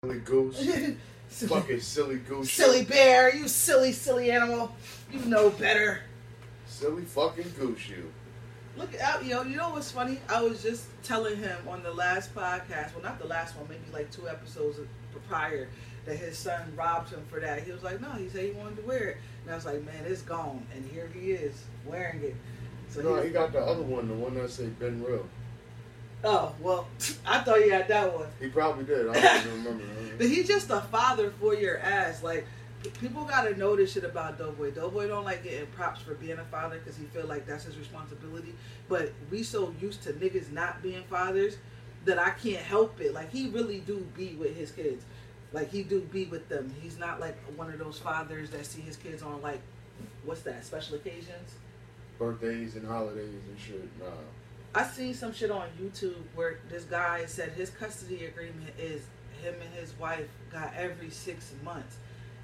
Silly goose. Fucking silly goose. Silly bear, you silly animal. You know better. Silly fucking goose, you. Look out, you know what's funny? I was just telling him on the last podcast, well, not the last one, maybe like 2 episodes prior, that his son robbed him for that. He was like, no, he said he wanted to wear it. And I was like, man, it's gone. And here he is, wearing it. So no, he got the other one, the one that said Ben Real. Oh, well, I thought he had that one. He probably did. I don't even remember. But he's just a father for your ass. Like, people gotta know this shit about Doughboy. Doughboy don't like getting props for being a father because he feel like that's his responsibility. But we so used to niggas not being fathers that I can't help it. Like, he really do be with his kids. Like, he do be with them. He's not like one of those fathers that see his kids on, like, what's that, special occasions? Birthdays and holidays and shit. Nah. I seen some shit on YouTube where this guy said his custody agreement is him and his wife got every 6 months.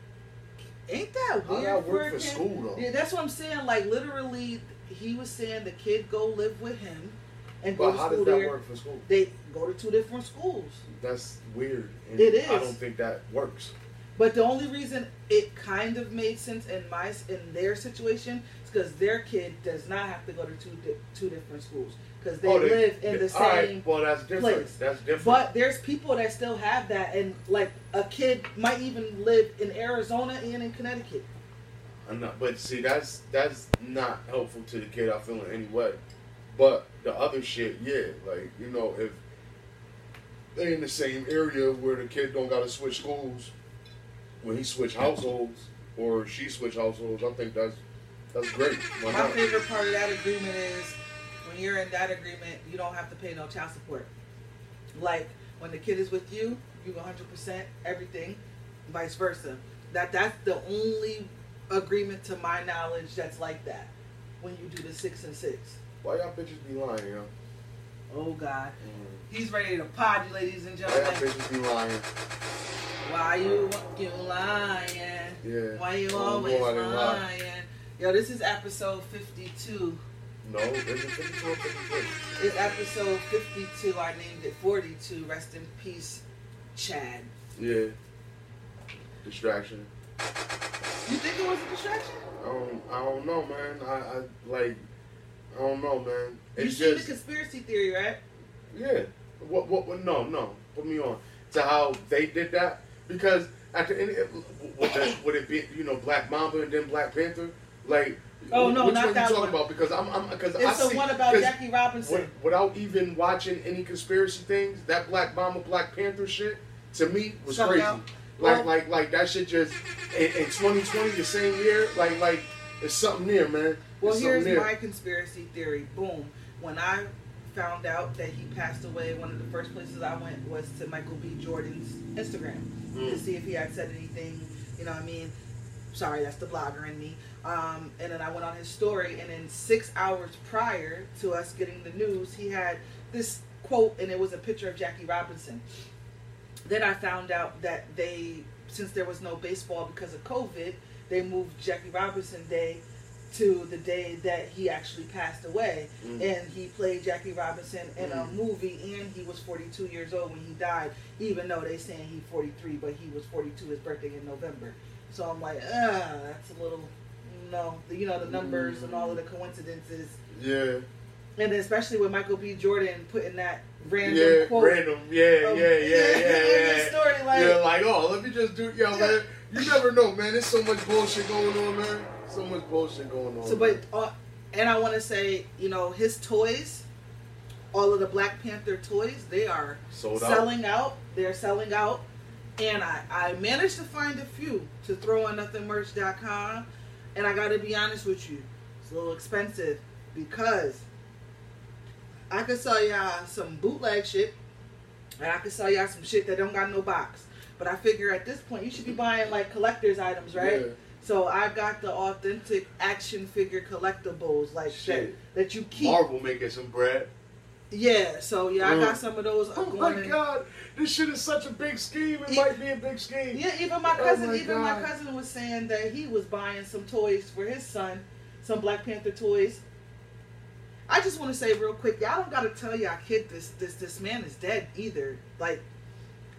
Ain't that weird? How that work for school though? Yeah, that's what I'm saying. Like, literally, he was saying the kid go live with him and but go to how school does that there. work for school? They go to 2 different schools. That's weird. And it is. I don't think that works. But the only reason it kind of made sense in their situation is because their kid does not have to go to two different schools because they live in the same right. Well, that's different. place. That's different. But there's people that still have that, and like a kid might even live in Arizona and in Connecticut. I'm not, but see, that's not helpful to the kid. I feel in any way. But the other shit, yeah, like if they in the same area where the kid don't gotta switch schools. When he switch households or she switch households, I think that's great. My favorite part of that agreement is when you're in that agreement, you don't have to pay no child support. Like when the kid is with you, you 100% everything, vice versa. That's the only agreement to my knowledge that's like that. When you do the 6 and 6. Why y'all bitches be lying, yo? Oh God, he's ready to pod you, ladies and Why gentlemen. y'all bitches be lying? Why you lying? Yeah. Why you always lying? Yo, this is episode 52. No, is it 52 or 53? It's episode 52. I named it 42. Rest in peace, Chad. Yeah. Distraction. You think it was a distraction? I don't know, man. I don't know, man. You see the conspiracy theory, right? Yeah. What? No. Put me on to how they did that. Because at the end, would it be Black Mamba and then Black Panther? Like, oh no, which not one that you one. talking about? Because it's the one about Jackie Robinson. Without even watching any conspiracy things, that Black Mamba, Black Panther shit to me was Something crazy. out. Like that shit just in 2020, the same year, like it's something there, man. Well, it's here's my conspiracy theory. Boom. When I found out that he passed away, one of the first places I went was to Michael B. Jordan's Instagram to see if he had said anything, you know what I mean? Sorry, that's the blogger in me. And then I went on his story, and then 6 hours prior to us getting the news, he had this quote, and it was a picture of Jackie Robinson. Then I found out that since there was no baseball because of COVID, they moved Jackie Robinson Day to the day that he actually passed away. And he played Jackie Robinson in a movie, and he was 42 years old when he died, even though they saying he's 43, but he was 42, his birthday in November. So I'm like, that's a little, the numbers and all of the coincidences. Yeah. And especially with Michael B. Jordan putting that random quote. Yeah. Story, like, let me just do, man. You never know, man. There's so much bullshit going on, man. So much bullshit going on. So, but, and I want to say, his toys, all of the Black Panther toys, they are selling out. They're selling out. And I managed to find a few to throw on nothingmerch.com. And I got to be honest with you, it's a little expensive because I could sell y'all some bootleg shit, and I could sell y'all some shit that don't got no box. But I figure at this point, you should be buying like collector's items, right? Yeah. So I got the authentic action figure collectibles, like that you keep. Marvel making some bread. Yeah, so I got some of those. Oh my God, this shit is such a big scheme. It might be a big scheme. Yeah, even my cousin, my cousin was saying that he was buying some toys for his son, some Black Panther toys. I just want to say real quick, y'all don't gotta tell y'all kid this man is dead either. Like,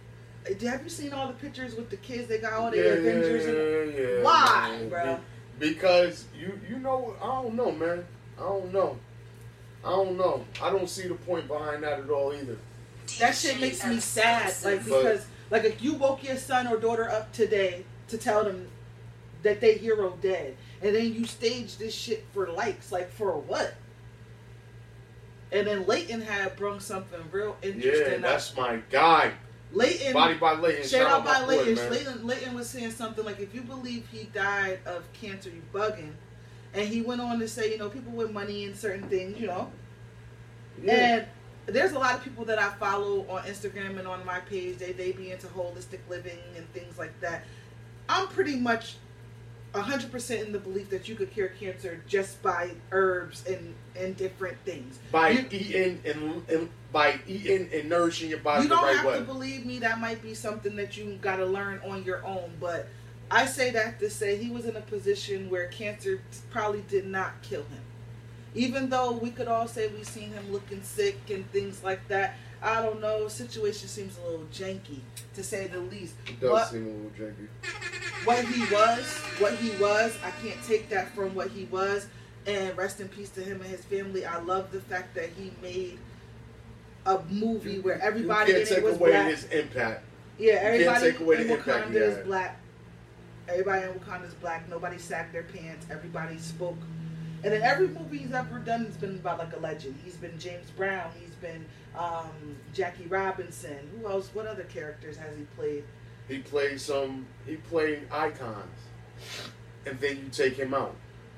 Have you seen all the pictures with the kids? They got all the Avengers. Yeah. Why, Man. bro? Because you know, I don't know, man. I don't know. I don't see the point behind that at all either. That shit makes me sad. Like, because like if you woke your son or daughter up today to tell them that they hero dead, and then you stage this shit for likes, like for what? And then Leighton had brung something real interesting. Yeah, that's my guy. Leighton, Body by Leighton. Shout out by boy, Leighton. Leighton was saying something like, if you believe he died of cancer, you bugging. And he went on to say, you know, people with money and certain things, you know. Yeah. And there's a lot of people that I follow on Instagram and on my page. They be into holistic living and things like that. I'm pretty much 100% in the belief that you could cure cancer just by herbs and different things. By eating and nourishing your body the right way. You don't have to believe me. That might be something that you got to learn on your own. But I say that to say he was in a position where cancer probably did not kill him. Even though we could all say we've seen him looking sick and things like that, I don't know. Situation seems a little janky, to say the least. It does seem a little janky. What he was, I can't take that from what he was. And rest in peace to him and his family. I love the fact that he made a movie where everybody in it was black. You can't take away his impact. Yeah, everybody in Wakanda is black. Everybody in Wakanda is black. Nobody sagged their pants. Everybody spoke. And then every movie he's ever done has been about like a legend. He's been James Brown. He's been Jackie Robinson. Who else? What other characters has he played? He played icons. And then you take him out.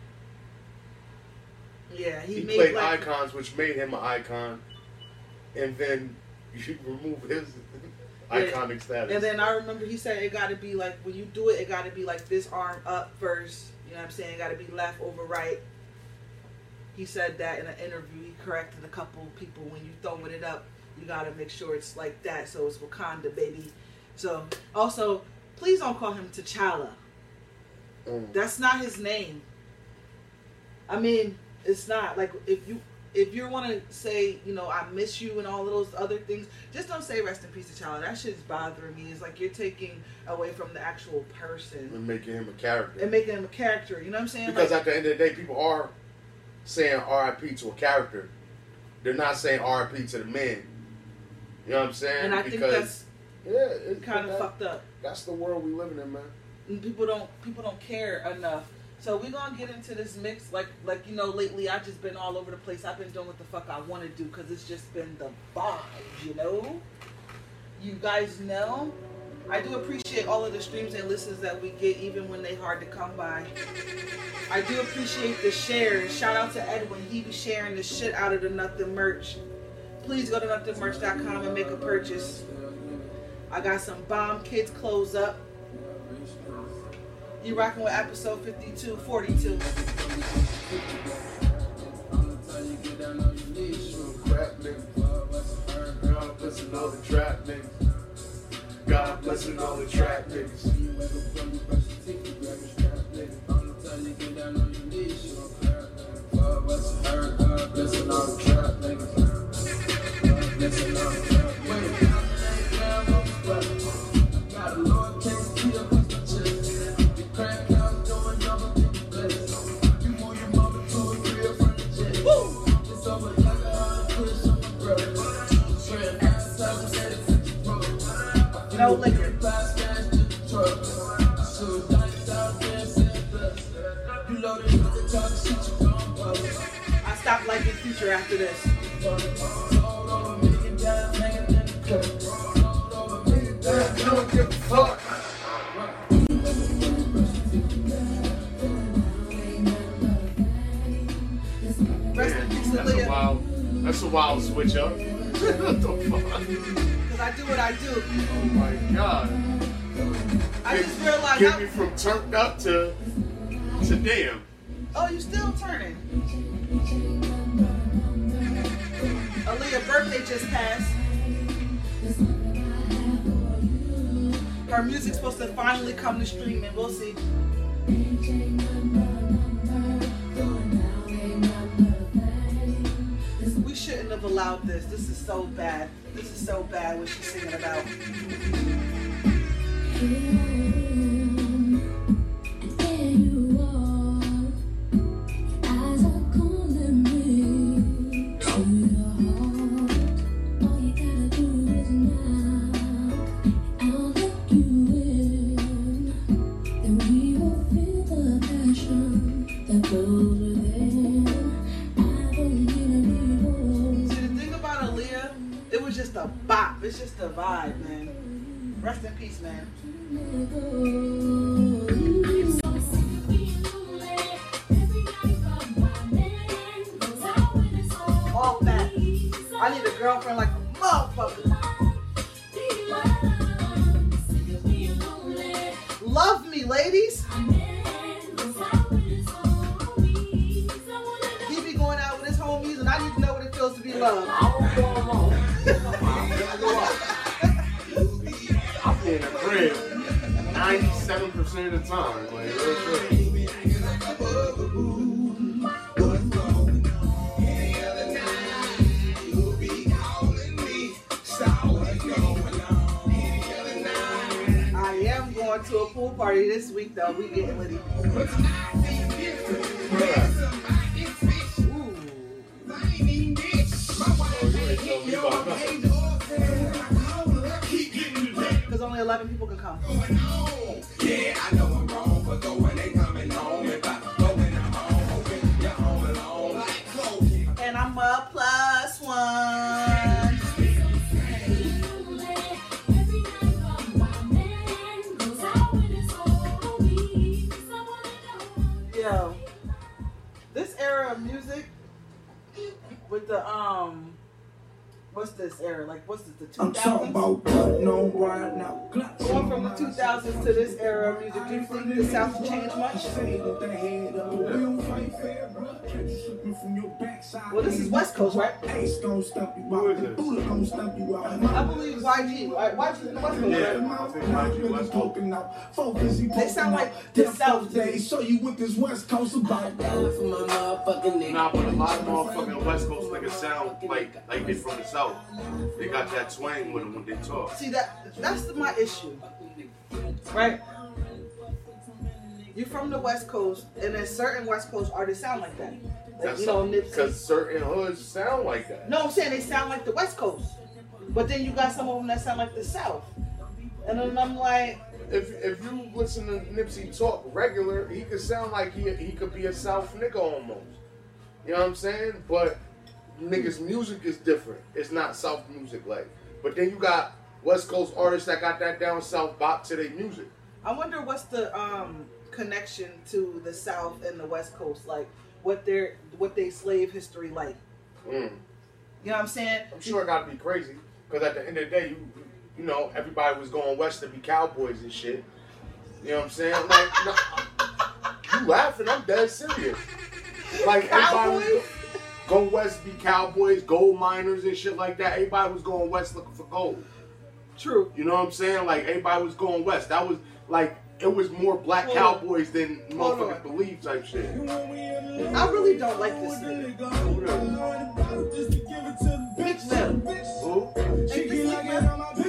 Yeah, he played icons, which made him an icon. And then you remove his iconic status. And then I remember he said it got to be like, when you do it, it got to be like this arm up first. You know what I'm saying? It got to be left over right. He said that in an interview. He corrected a couple of people. When you throwing it up, you got to make sure it's like that. So it's Wakanda, baby. So, also, please don't call him T'Challa. That's not his name. I mean, it's not. Like, if you want to say, you know, I miss you and all of those other things, just don't say rest in peace T'Challa. That shit's bothering me. It's like you're taking away from the actual person. And making him a character. You know what I'm saying? Because like, at the end of the day, people are saying R.I.P. to a character. They're not saying R.I.P. to the man. You know what I'm saying? And I think that's it's kind of fucked up. That's the world we living in, man. And people don't care enough. So we're gonna get into this mix, like you know, lately I've just been all over the place. I've been doing what the fuck I want to do because it's just been the vibe, you know. You guys know, I do appreciate all of the streams and listens that we get, even when they hard to come by. I do appreciate the shares. Shout out to Edwin, he be sharing the shit out of the Nothing merch. Please go to nothingmerch.com and make a purchase. I got some Bomb Kids clothes up. You rocking with episode 5242. God blessing all the trap niggas. God blessing all the trap niggas. No liquor. I stopped liking Future after this. Don't give a fuck. That's a wild switch up. What the fuck? Because I do what I do. Oh my god. I just realized. Get me from turned up to damn. Oh, you still turning? Aaliyah's birthday just passed. Her music's supposed to finally come to streaming. We'll see. We shouldn't have allowed this. This is so bad. This is so bad what she's singing about. It's just a vibe, man. Rest in peace, man. All that. I need a girlfriend like a motherfucker. Love me, ladies. He be going out with his homies, and I need to know what it feels to be loved. I'm in the crib 97% of the time. Like, I am going to a pool party this week, though. We getting litty. Because only 11 people can come. Yeah, I know I'm wrong, but go when they coming home. If I go when I'm home, hoping you're home alone. Like clothes. And I'm a +1. Yo, this era of music with the what's this era? Like, what's this, the 2000s? I'm talking about putting on right now. Going from the 2000s to this era of music, do you think the South changed much? Well, this is West Coast, right? who is this? I believe YG. YG's in the West Coast, Yeah, right? I think YG West Coast. They sound like the South. Show you what this West Coast about. Nah, but a lot of motherfucking West Coast niggas sound like they from the South. They got that twang with them when they talk. See, that's my issue, right? You're from the West Coast, and then certain West Coast artists sound like that. Like, you know, Nipsey. Because certain hoods sound like that. No, I'm saying they sound like the West Coast, but then you got some of them that sound like the South, and then I'm like, if you listen to Nipsey talk regular, he could sound like he could be a South nigga almost. You know what I'm saying? But niggas' music is different. It's not South music like. But then you got West Coast artists that got that down South bop to their music. I wonder what's the connection to the South and the West Coast, like what they slave history like. Mm. You know what I'm saying? I'm sure it gotta be crazy. Because at the end of the day, you know, everybody was going west to be cowboys and shit. You know what I'm saying? Like, no, you laughing, I'm dead serious. Like, everybody was go west to be cowboys, gold miners and shit like that. Everybody was going west looking for gold. True. You know what I'm saying? Like, everybody was going west. That was, like, it was more black cowboys than motherfuckers believe type shit. I really don't like this nigga. Big Mel. Who? Ain't this Big Mel?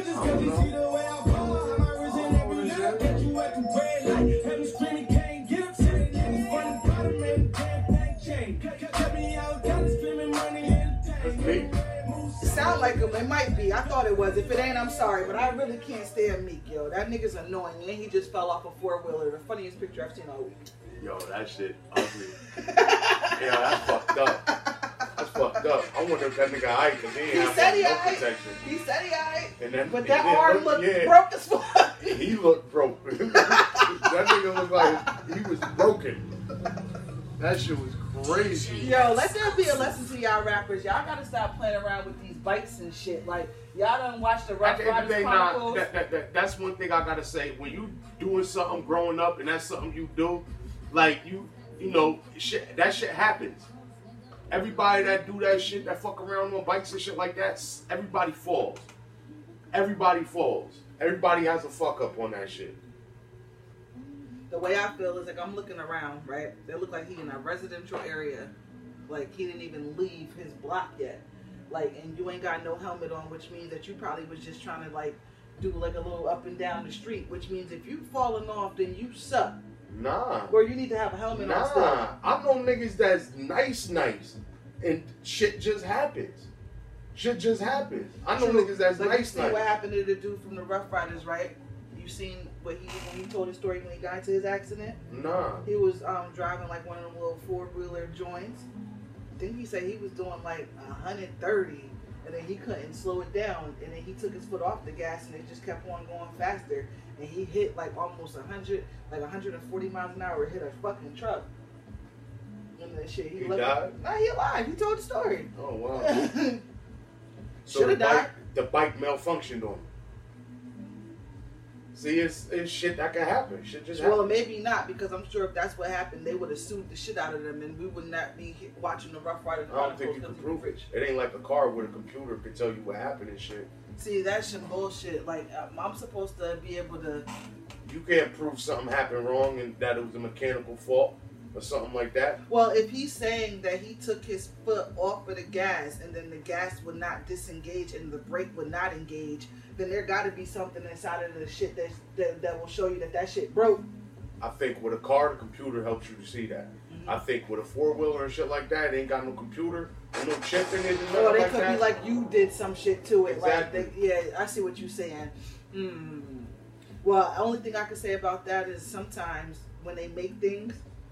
It sound like him. It might be. I thought it was. If it ain't, I'm sorry. But I really can't stand Meek, yo. That nigga's annoying. And he just fell off a four-wheeler. The funniest picture I've seen all week. Yo, that shit ugly. Yeah, that's fucked up. That's fucked up. I wonder if that nigga aight, because he ain't have no protection. He said he aight. But that arm looked broke as fuck. He looked broke. That nigga looked like he was broken. That shit was crazy. Yo, let there be a lesson to y'all rappers. Y'all gotta stop playing around with these bites and shit. Like, y'all done watch the Rough Riders Chronicles. That's one thing I gotta say. When you doing something growing up and that's something you do, like you know, that shit happens. Everybody that do that shit, that fuck around on bikes and shit like that, everybody falls. Everybody falls. Everybody has a fuck up on that shit. The way I feel is like I'm looking around, right? They look like he in a residential area. Like he didn't even leave his block yet. Like, and you ain't got no helmet on, which means that you probably was just trying to like do like a little up and down the street, which means if you falling off, then you suck. Nah. Or you need to have a helmet on stage. Nah. I know niggas that's nice, and shit just happens. Shit just happens. I know niggas that's like nice, you see what happened to the dude from the Rough Riders, right? You seen what when he told his story when he got into his accident? Nah. He was driving like one of them little 4-wheeler joints. I think he said he was doing like 130, and then he couldn't slow it down, and then he took his foot off the gas, and it just kept on going faster, and he hit like almost 100, like 140 miles an hour, hit a fucking truck. And that shit, He died? Nah, he alive. He told the story. Oh wow. So Should have died. The bike malfunctioned on him. See, it's shit that can happen. Shit just happens. Well, maybe not, because I'm sure if that's what happened, they would have sued the shit out of them, and we would not be watching the Rough Rider I don't think you can prove it. It ain't like a car where the computer could tell you what happened and shit. See, that's some bullshit. Like, I'm supposed to be able to... You can't prove something happened wrong and that it was a mechanical fault or something like that. Well, if he's saying that he took his foot off of the gas and then the gas would not disengage and the brake would not engage, then there got to be something inside of the shit that will show you that shit broke. I think with a car, the computer helps you to see that. Mm-hmm. I think with a 4-wheeler and shit like that, it ain't got no computer, no chip in it. Oh, they could be like you did some shit to it. Exactly. Like yeah, I see what you're saying. Well, the only thing I can say about that is sometimes when they make things,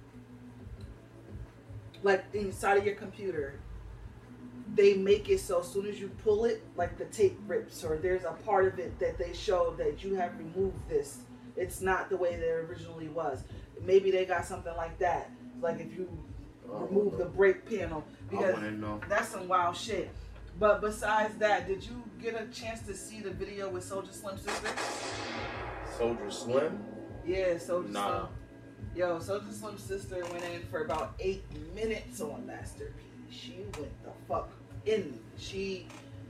like inside of your computer, they make it so as soon as you pull it, like the tape rips, or there's a part of it that they show that you have removed this. It's not the way that it originally was. Maybe they got something like that. Like if you remove the brake panel, because that's some wild shit. But besides that, did you get a chance to see the video with Soulja Slim's sister? Soulja Slim? Yeah, Soulja Nah. Slim. Yo, Soulja Slim's sister went in for about 8 minutes on Master P. She went the fuck in. She,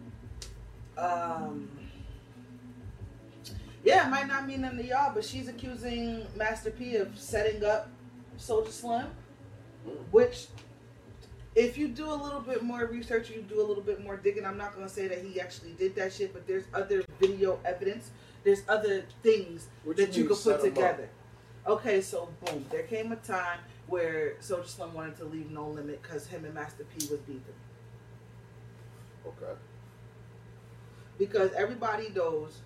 yeah, it might not mean nothing to y'all, but she's accusing Master P of setting up Soulja Slim, which, if you do a little bit more research, you do a little bit more digging, I'm not going to say that he actually did that shit, but there's other video evidence. There's other things that you could put together. Okay, so boom, there came a time where Soulja Slim wanted to leave No Limit because him and Master P was beefing. Okay. Because everybody knows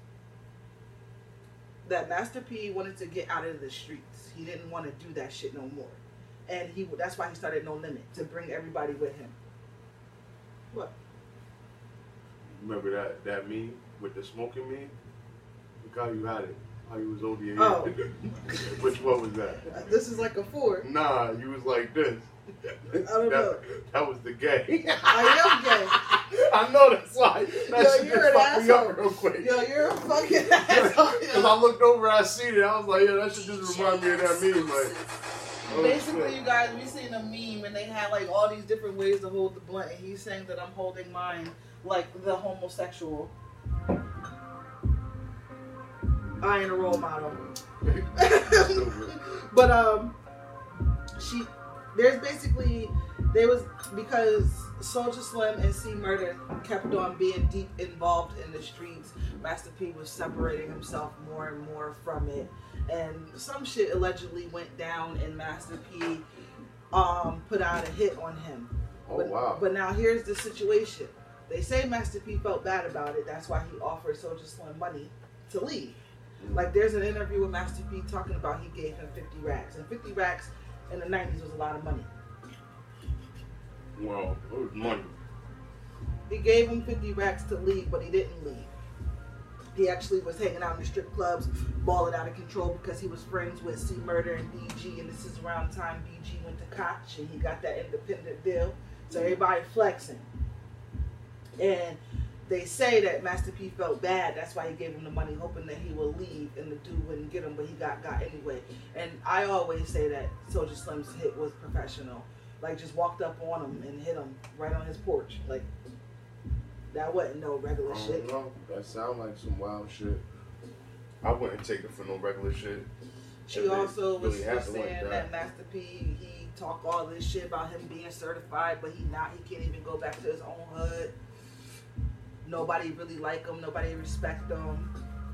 that Master P wanted to get out of the streets. He didn't want to do that shit no more. And that's why he started No Limit, to bring everybody with him. What? Remember that meme with the smoking meme? Look how you had it. How you was over your head. Oh. Which one was that? This is like a 4. Nah, you was like this. I don't know. That was the gay. I am gay. I know that's why. That Yo, shit you're just an fucked me asshole. up real quick. Yo, you're a fucking asshole. Because I looked over, I seen it. I was like, yeah, that should just remind me of that meme. Like, oh, basically, shit. you guys, we seen a meme and they had like all these different ways to hold the blunt, and he's saying that I'm holding mine like the homosexual. I ain't a role model. But because Soulja Slim and C Murder kept on being deep involved in the streets, Master P was separating himself more and more from it, and some shit allegedly went down, and Master P put out a hit on him. Wow. But now here's the situation. They say Master P felt bad about it. That's why he offered Soulja Slim money to leave. Like, there's an interview with Master P talking about he gave him 50 racks. And 50 racks in the 90s was a lot of money. Well, it was money. He gave him 50 racks to leave, but he didn't leave. He actually was hanging out in the strip clubs, balling out of control because he was friends with C Murder and BG. And this is around the time BG went to Koch and he got that independent deal. So everybody flexing. And they say that Master P felt bad. That's why he gave him the money, hoping that he will leave and the dude wouldn't get him, but he got anyway. And I always say that Soulja Slim's hit was professional. Like, just walked up on him and hit him right on his porch. Like, that wasn't no regular shit. Know. That sound like some wild shit. I wouldn't take it for no regular shit. She also was saying that Master P, he talked all this shit about him being certified, but he can't even go back to his own hood. Nobody really like him. Nobody respect him.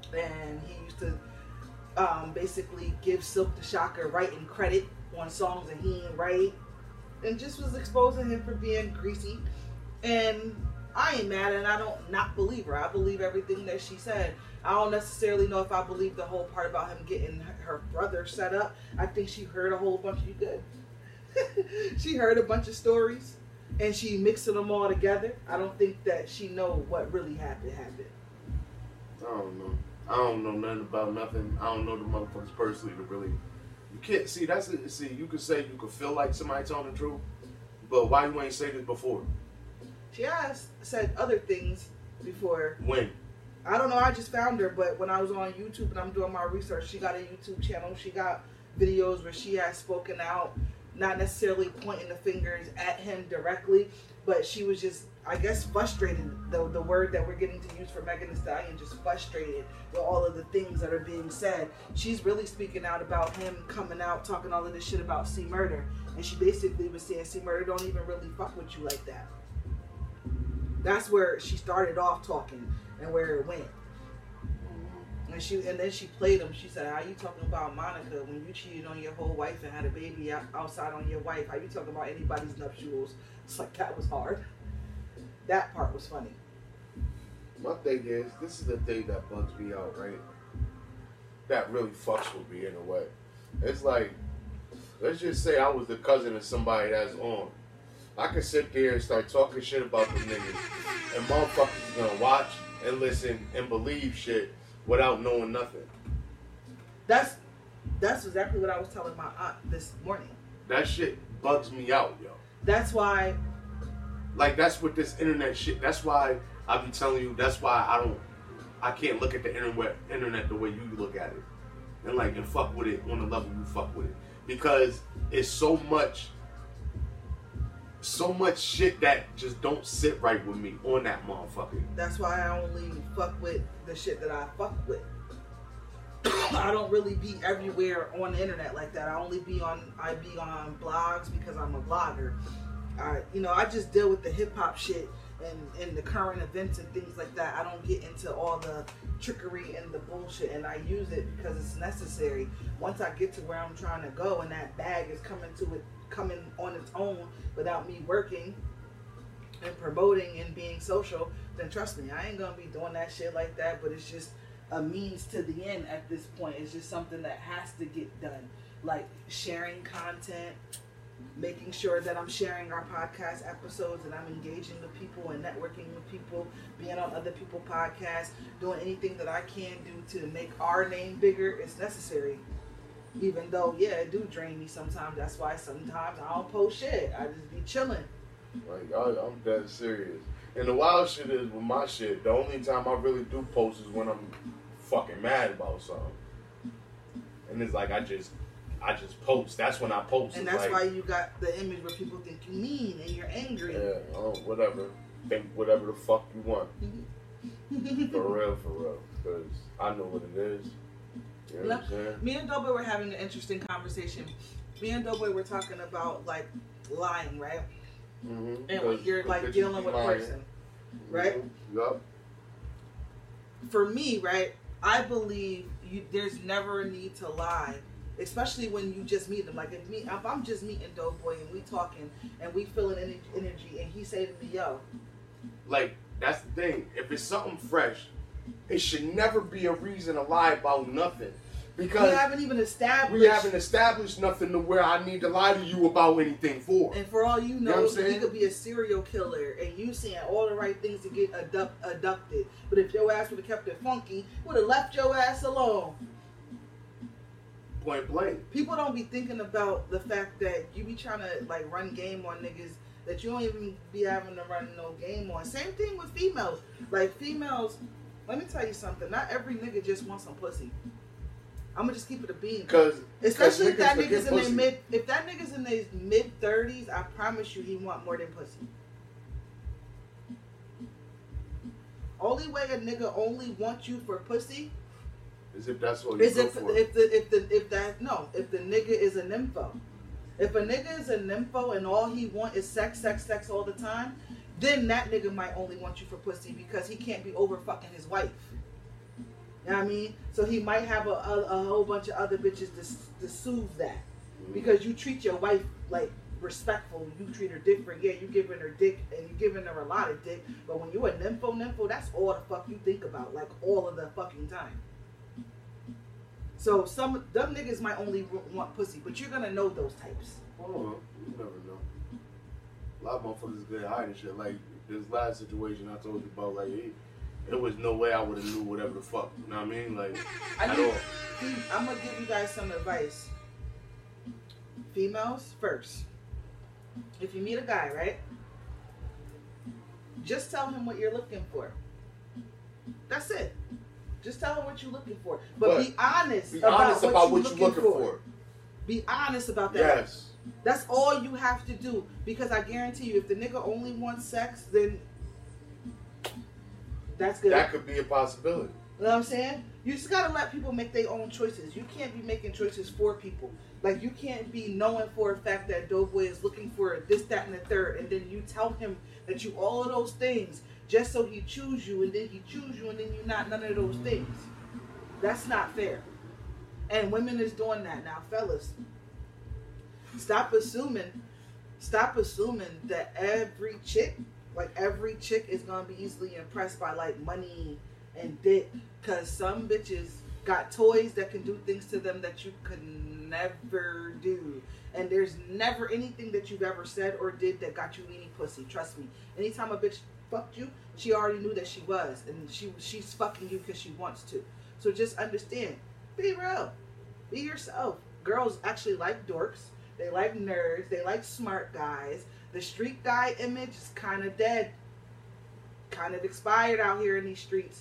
and he used to basically give Silk the Shocker writing credit on songs that he ain't write, and just was exposing him for being greasy. And I ain't mad, and I don't not believe her. I believe everything that she said. I don't necessarily know if I believe the whole part about him getting her brother set up. I think she heard a whole bunch. You good? She heard a bunch of stories, and she mixing them all together. I don't think that she know what really happened. I don't know. I don't know nothing about nothing. I don't know the motherfuckers personally to really. You can't see. That's it. See, you could say you could feel like somebody telling the truth, but why you ain't say this before? She has said other things before. When? I don't know. I just found her, but when I was on YouTube and I'm doing my research, she got a YouTube channel. She got videos where she has spoken out, not necessarily pointing the fingers at him directly, but she was just, I guess, frustrated. The word that we're getting to use for Megan Thee Stallion, just frustrated with all of the things that are being said. She's really speaking out about him coming out, talking all of this shit about C Murder, and she basically was saying C Murder don't even really fuck with you like that. That's where she started off talking and where it went. And then she played him. She said, "How you talking about Monica when you cheated on your whole wife and had a baby outside on your wife? How you talking about anybody's nuptials?" It's like, that was hard. That part was funny. My thing is, this is the thing that bugs me out, right? That really fucks with me in a way. It's like, let's just say I was the cousin of somebody that's on. I could sit there and start talking shit about the niggas, and motherfuckers is gonna watch and listen and believe shit without knowing nothing. That's exactly what I was telling my aunt this morning. That shit bugs me out, yo. That's why. Like, that's what this internet shit. That's why I be telling you. That's why I can't look at the internet the way you look at it, and fuck with it on the level you fuck with it, because it's so much shit that just don't sit right with me on that motherfucker. That's why I only fuck with the shit that I fuck with. I don't really be everywhere on the internet like that. I be on blogs because I'm a blogger. I just deal with the hip hop shit and the current events and things like that. I don't get into all the trickery and the bullshit, and I use it because it's necessary. Once I get to where I'm trying to go and that bag is coming on its own without me working and promoting and being social, then trust me, I ain't gonna be doing that shit like that. But it's just a means to the end at this point. It's just something that has to get done, like sharing content, making sure that I'm sharing our podcast episodes and I'm engaging with people and networking with people, being on other people's podcasts, doing anything that I can do to make our name bigger. It's necessary. Even though, yeah, it do drain me sometimes. That's why sometimes I don't post shit. I just be chilling. Like, I'm dead serious. And the wild shit is with my shit, the only time I really do post is when I'm fucking mad about something. And it's like I just post. That's when I post. And that's why you got the image where people think you mean and you're angry. Yeah, whatever. Think whatever the fuck you want. For real. Because I know what it is. You know what I'm saying? Me and Doughboy were having an interesting conversation. Me and Doughboy were talking about, like, lying, right? Mm-hmm. And when you're, like, dealing with a person, right? Mm-hmm. Yup. For me, right, I believe there's never a need to lie, especially when you just meet them. Like, if I'm just meeting Doughboy and we talking and we feeling energy and he say to me, yo. Like, that's the thing. If it's something fresh, it should never be a reason to lie about nothing. Because we haven't established nothing to where I need to lie to you about anything for. And for all you know, what I'm saying? he could be a serial killer and you saying all the right things to get abducted. But if your ass would have kept it funky, would have left your ass alone. Point blank. People don't be thinking about the fact that you be trying to, like, run game on niggas that you don't even be having to run no game on. Same thing with females. Like, females, let me tell you something. Not every nigga just wants some pussy. I'm gonna just keep it a bean. Especially if that nigga's in their mid 30s, I promise you he want more than pussy. Only way a nigga only wants you for pussy is if that's what he's for. If the nigga is a nympho. If a nigga is a nympho and all he want is sex all the time, then that nigga might only want you for pussy because he can't be over fucking his wife. You know what I mean? So he might have a whole bunch of other bitches to soothe that. Because you treat your wife like respectful, you treat her different. Yeah, you giving her dick and you giving her a lot of dick, but when you a nympho, that's all the fuck you think about, like all of the fucking time. So some dumb niggas might only want pussy, but you're gonna know those types. Oh, you never know. A lot of motherfuckers get hiding shit. Like this last situation I told you about, like there was no way I would have knew whatever the fuck. You know what I mean? Like at all. I'm gonna give you guys some advice. Females first. If you meet a guy, right? Just tell him what you're looking for. That's it. Just tell him what you're looking for. But be honest about what you're looking for. Be honest about that. Yes. That's all you have to do. Because I guarantee you, if the nigga only wants sex, then that's good. That could be a possibility. You know what I'm saying? You just gotta let people make their own choices. You can't be making choices for people. Like, you can't be knowing for a fact that Doughboy is looking for this, that, and the third, and then you tell him that you all of those things just so he choose you, and then he choose you, and then you're not none of those things. That's not fair. And women is doing that now, fellas. Stop assuming that every chick is gonna be easily impressed by like money and dick, cause some bitches got toys that can do things to them that you could never do. And there's never anything that you've ever said or did that got you any pussy. Trust me. Anytime a bitch fucked you, she already knew that she was, and she's fucking you because she wants to. So just understand. Be real. Be yourself. Girls actually like dorks. They like nerds. They like smart guys. The street guy image is kind of dead. Kind of expired out here in these streets.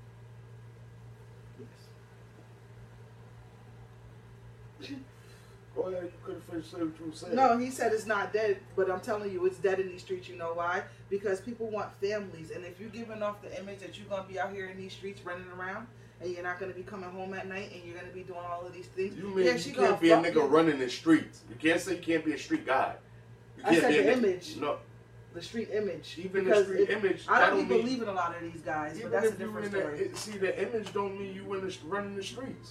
Go ahead, you could have finished saying what you were saying. No, he said it's not dead, but I'm telling you, it's dead in these streets. You know why? Because people want families, and if you're giving off the image that you're gonna be out here in these streets running around, and you're not gonna be coming home at night, and you're gonna be doing all of these things, you mean you can't be a nigga running the streets? You can't say you can't be a street guy. You can't I said be the image. No. The street image. Even the street image. I don't even believe in a lot of these guys, but that's a different story. See, the image don't mean you running the streets.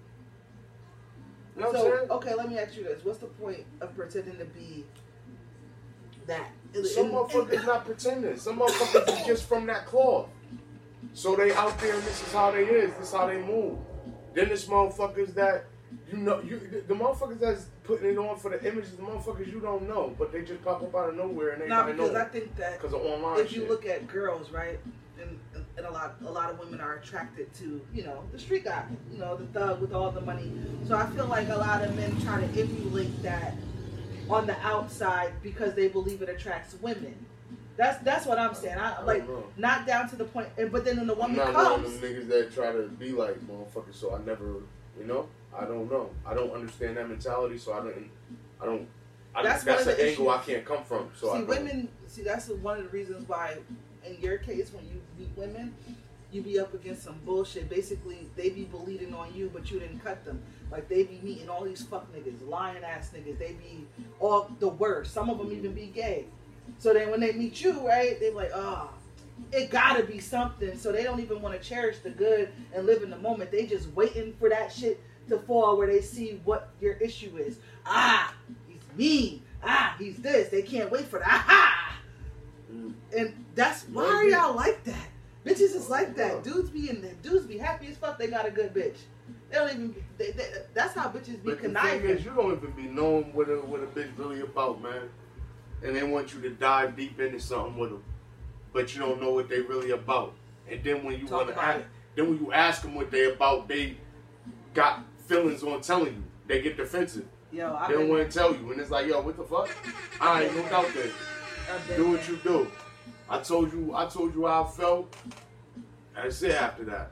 You know So, what I'm saying? okay, let me ask you this. What's the point of pretending to be that? Some motherfuckers not pretending. Some motherfuckers is just from that cloth. So they out there and this is how they is. This is how they move. Then there's motherfuckers that, the motherfuckers that's putting it on for the images, the motherfuckers you don't know. But they just pop up out of nowhere and they know. Because I think that because of online if you look at girls, right, and a lot of women are attracted to, the street guy, the thug with all the money. So I feel like a lot of men try to emulate that on the outside because they believe it attracts women. That's what I'm saying. I like not down to the point, but then when the woman comes, I'm not one of them niggas that try to be like motherfuckers. So I never, I don't know. I don't understand that mentality. So I don't. That's an angle I can't come from. So that's one of the reasons why, in your case, when you meet women, you be up against some bullshit. Basically, they be bleeding on you, but you didn't cut them. Like, they be meeting all these fuck niggas, lying ass niggas. They be all the worst. Some of them even be gay. So then when they meet you, right, they be like, it gotta be something. So they don't even want to cherish the good and live in the moment. They just waiting for that shit to fall where they see what your issue is. He's mean. He's this. They can't wait for that. And that's why are y'all like that? Bitches is like that. Dudes be happy as fuck. They got a good bitch. They don't even. That's how bitches be conniving. The thing is, you don't even be knowing what a bitch really about, man. And they want you to dive deep into something with them, but you don't know what they really about. And then when you ask them what they about, they got feelings on telling you. They get defensive. They don't want to tell you, and it's like, yo, what the fuck? I ain't no doubt that. Do what you do. I told you how I felt. That's it after that.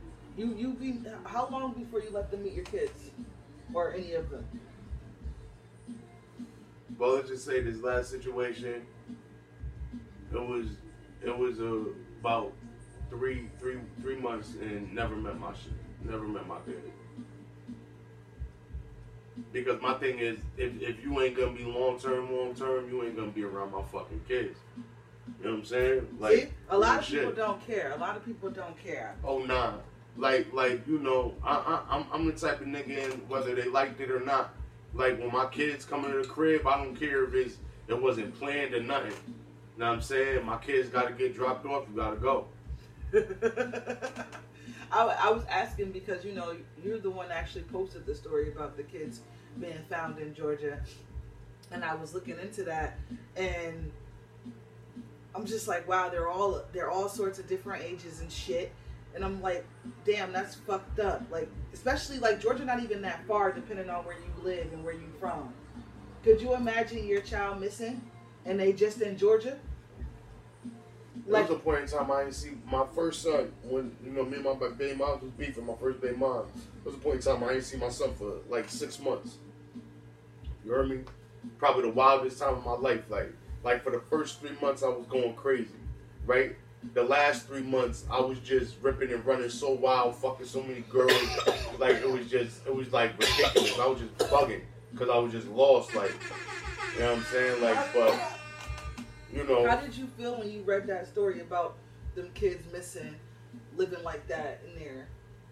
How long before you let them meet your kids? Or any of them? Well, let's just say this last situation, it was about three months and never met my shit. Never met my kid. Because my thing is, if you ain't gonna be long term, you ain't gonna be around my fucking kids. You know what I'm saying? Like, see, a lot of people don't care. A lot of people don't care. Oh nah. Like you know, I'm the type of nigga, and whether they liked it or not, like when my kids come into the crib, I don't care if it wasn't planned or nothing. You know what I'm saying? My kids got to get dropped off. You got to go. I was asking because, you know, you're the one that actually posted the story about the kids being found in Georgia. And I was looking into that, and I'm just like, wow, they're all sorts of different ages and shit. And I'm like, damn, that's fucked up. Like, especially like Georgia not even that far depending on where you live and where you from. Could you imagine your child missing and they just in Georgia? There was a point in time I didn't see my first son when, you know, me and my baby mom was beefing, my first baby mom. There was a point in time I didn't see my son for like 6 months. You heard me? Probably the wildest time of my life. Like for the first 3 months I was going crazy, right? The last 3 months I was just ripping and running so wild, fucking so many girls. Like it was like ridiculous. I was just bugging because I was just lost. Like, you know what I'm saying? Like, but you know. How did you feel when you read that story about them kids missing, living like that in there?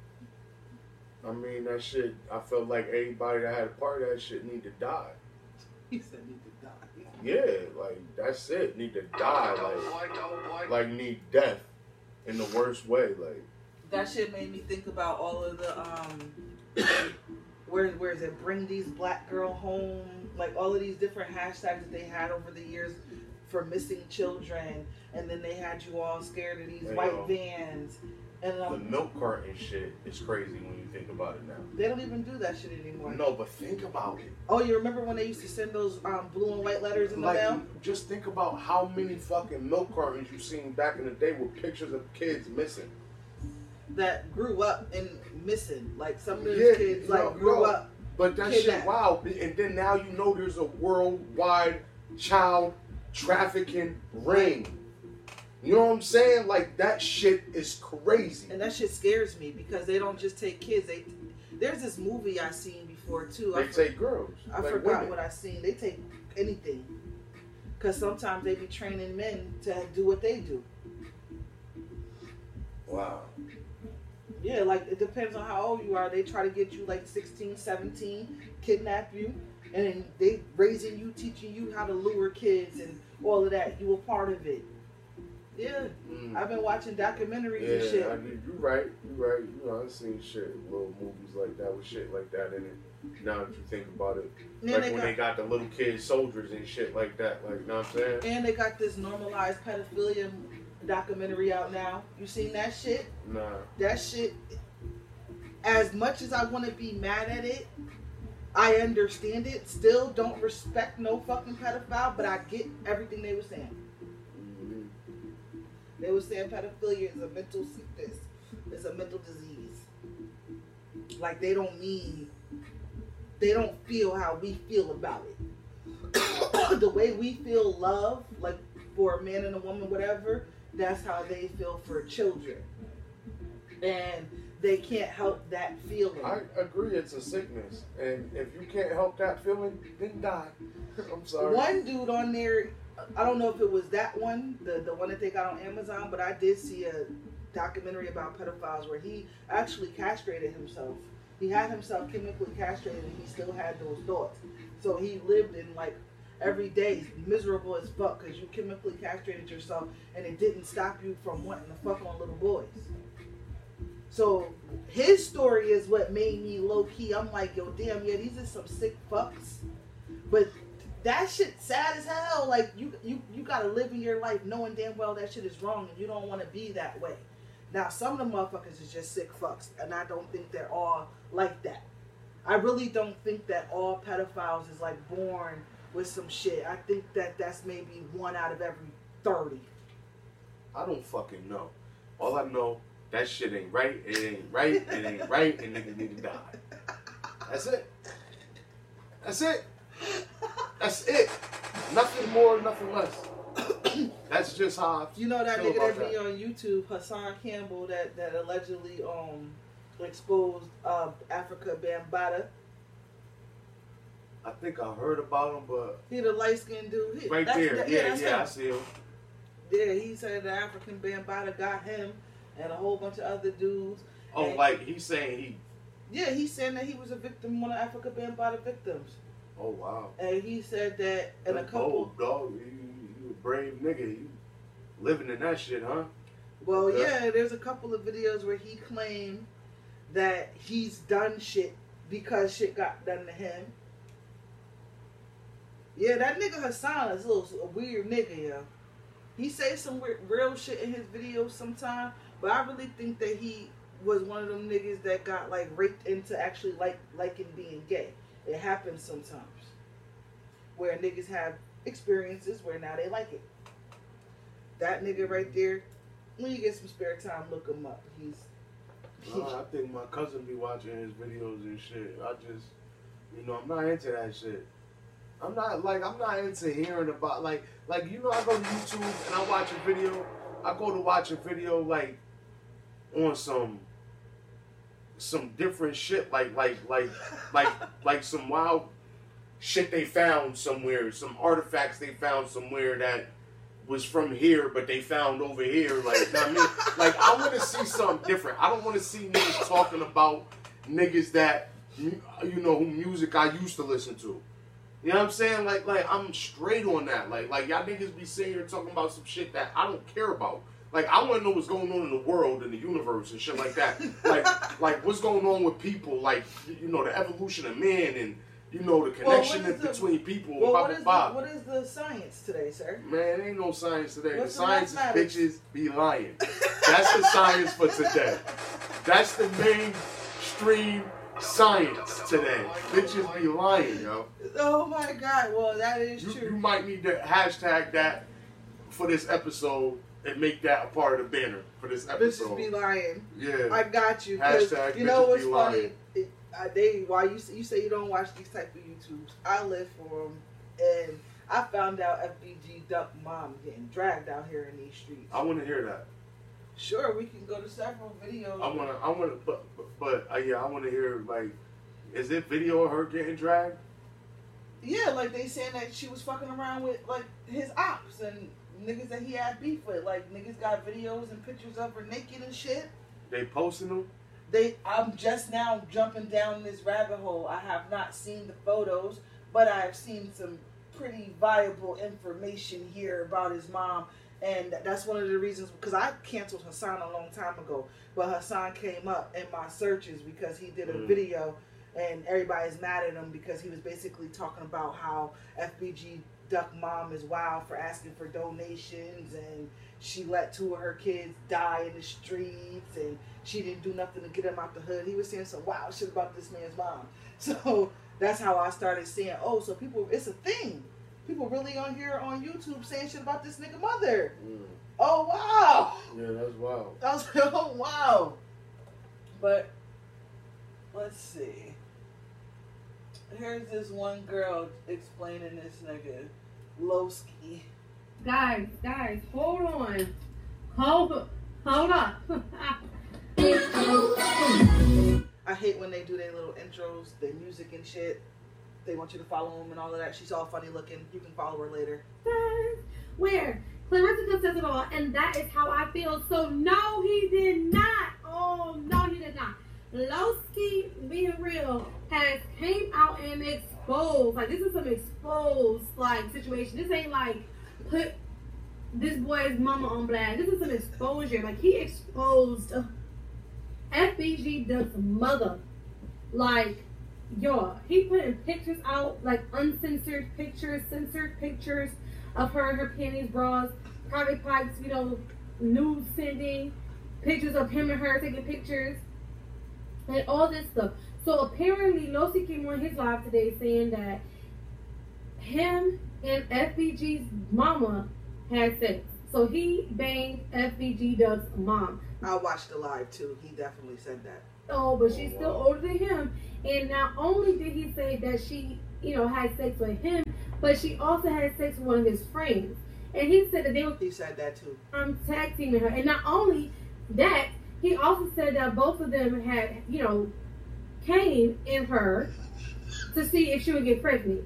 I mean, that shit, I felt like everybody that had a part of that shit need to die. He said need to die. Yeah, like, that's it. Need to die. Like need death in the worst way. Like, that shit made me think about all of the, where is it? Bring these black girl home. Like, all of these different hashtags that they had over the years for missing children. And then they had you all scared of these white vans. And the milk carton shit is crazy when you think about it now. They don't even do that shit anymore. No, but think about it. Oh, you remember when they used to send those blue and white letters in the mail? Just think about how many fucking milk cartons you've seen back in the day with pictures of kids missing. That grew up and missing. Like, some of those kids grew up. But that shit, wow. And then now you know there's a worldwide child trafficking ring. You know what I'm saying? Like, that shit is crazy. And that shit scares me because they don't just take kids. There's this movie I seen before too. They take girls. I forgot what I seen. They take anything. Because sometimes they be training men to do what they do. Wow. Yeah, like, it depends on how old you are. They try to get you like 16, 17, kidnap you, and then they raising you, teaching you how to lure kids and all of that. You a part of it. Yeah, I've been watching documentaries and shit. You're right. You know, I've seen shit, little movies like that with shit like that in it. Now that you think about it, like when they got the little kids soldiers and shit like that, like, you know what I'm saying? And they got this normalized pedophilia documentary out now. You seen that shit? Nah. That shit, as much as I want to be mad at it, I understand it. Still don't respect no fucking pedophile, but I get everything they were saying. They were saying pedophilia is a mental sickness. It's a mental disease. Like, they don't feel how we feel about it. The way we feel love, like for a man and a woman, whatever, that's how they feel for children. And they can't help that feeling. I agree, it's a sickness. And if you can't help that feeling, then die. I'm sorry. One dude on there, I don't know if it was that one, the one that they got on Amazon, but I did see a documentary about pedophiles where he actually castrated himself. He had himself chemically castrated and he still had those thoughts. So he lived in, like, every day miserable as fuck because you chemically castrated yourself and it didn't stop you from wanting to fuck on little boys. So his story is what made me low key. I'm like, yo, damn, yeah, these are some sick fucks. But that shit sad as hell. Like, you gotta live in your life knowing damn well that shit is wrong and you don't want to be that way. Now, some of the motherfuckers is just sick fucks, and I don't think they're all like that. I really don't think that all pedophiles is like born with some shit. I think that that's maybe 1 out of every 30. I don't fucking know. All I know, that shit ain't right. It ain't right. It ain't right, and niggas need to die. That's it. That's it. That's it. Nothing more, nothing less. That's just how I You know that feel nigga about that be on YouTube, Hassan Campbell, that allegedly exposed Africa Bambaataa. I think I heard about him, but He the light skinned dude. right there, yeah, him. I see him. Yeah, he said the African Bambaataa got him and a whole bunch of other dudes. Oh, And, like he's saying he. yeah, he's saying that he was a victim, one of Africa banned by the victims. Oh wow. And he said that in a That's couple. bold, dog. You a brave nigga. You living in that shit, huh? Well, Okay. yeah, there's a couple of videos where he claimed that he's done shit because shit got done to him. Yeah, that nigga Hassan is a weird nigga, yo. He says some weird, real shit in his videos sometimes, but I really think that he was one of them niggas that got like raped into actually liking being gay. It happens sometimes where niggas have experiences where now they like it. That nigga right there, when you get some spare time, look him up. He's I think my cousin be watching his videos and shit. I just, I'm not into that shit. I'm not into hearing about like I go to YouTube and I watch a video. I go to watch a video like on some different shit like some wild shit they found somewhere, some artifacts they found somewhere that was from here but they found over here, like, you know what I mean? Like, I want to see something different. I don't want to see niggas talking about niggas that who music I used to listen to. You know what I'm saying? Like I'm straight on that. Like y'all niggas be sitting here talking about some shit that I don't care about. Like, I want to know what's going on in the world and the universe and shit like that. like what's going on with people, like, the evolution of man and, the connection between people. Well, what is the science today, sir? Man, ain't no science today. What's the science is mathematics? bitches be lying. That's the science for today. That's the mainstream science today. Bitches be lying, yo. Oh my God. Well, that is You true. might need to hashtag that for this episode and make that a part of the banner for this episode. Bitches be lying. Yeah. I got you. 'Cause Hashtag you know bitches what's be funny? lying. Why you say you don't watch these type of YouTubes? I live for them, and I found out FBG Duck Mom getting dragged out here in these streets. I want to hear that. Sure, we can go to several videos. I want to, but yeah, I want to hear, like, is it video of her getting dragged? Yeah, like they saying that she was fucking around with like his ops and niggas that he had beef with. Like, niggas got videos and pictures of her naked and shit. They posting them? I'm just now jumping down this rabbit hole. I have not seen the photos, but I have seen some pretty viable information here about his mom. And that's one of the reasons, because I canceled Hassan a long time ago, but Hassan came up in my searches because he did a video, and everybody's mad at him because he was basically talking about how FBG Duck Mom is wild for asking for donations, and she let 2 of her kids die in the streets, and she didn't do nothing to get them out the hood. He was saying some wild shit about this man's mom. So that's how I started saying, oh, so people, it's a thing. People really on here on YouTube saying shit about this nigga mother. Oh, wow. Yeah, that's wild. I was like, oh, wow. But let's see. Here's this one girl explaining this nigga, Lowski. Guys, hold on. Hold up. I hate when they do their little intros, their music and shit. They want you to follow them and all of that. She's all funny looking. You can follow her later. Where? Clarissa just says it all, and that is how I feel. So no, he did not. Oh, no, he did not. Lowski, being real, has came out and exposed. Like, this is some exposed, like, situation. This ain't like put this boy's mama on blast. This is some exposure. Like, he exposed FBG Duck's mother. Like, yo, he putting pictures out, like uncensored pictures, censored pictures of her in her panties, bras, private pipes, nude sending, pictures of him and her taking pictures, and all this stuff. So apparently, Lowski came on his live today saying that him and FBG's mama had sex. So he banged FBG Duck's mom. I watched the live too. He definitely said that. Oh, but she's still older than him. And not only did he say that she, had sex with him, but she also had sex with one of his friends. And he said that they were He said that too. tag teaming her. And not only that, he also said that both of them had, came in her to see if she would get pregnant.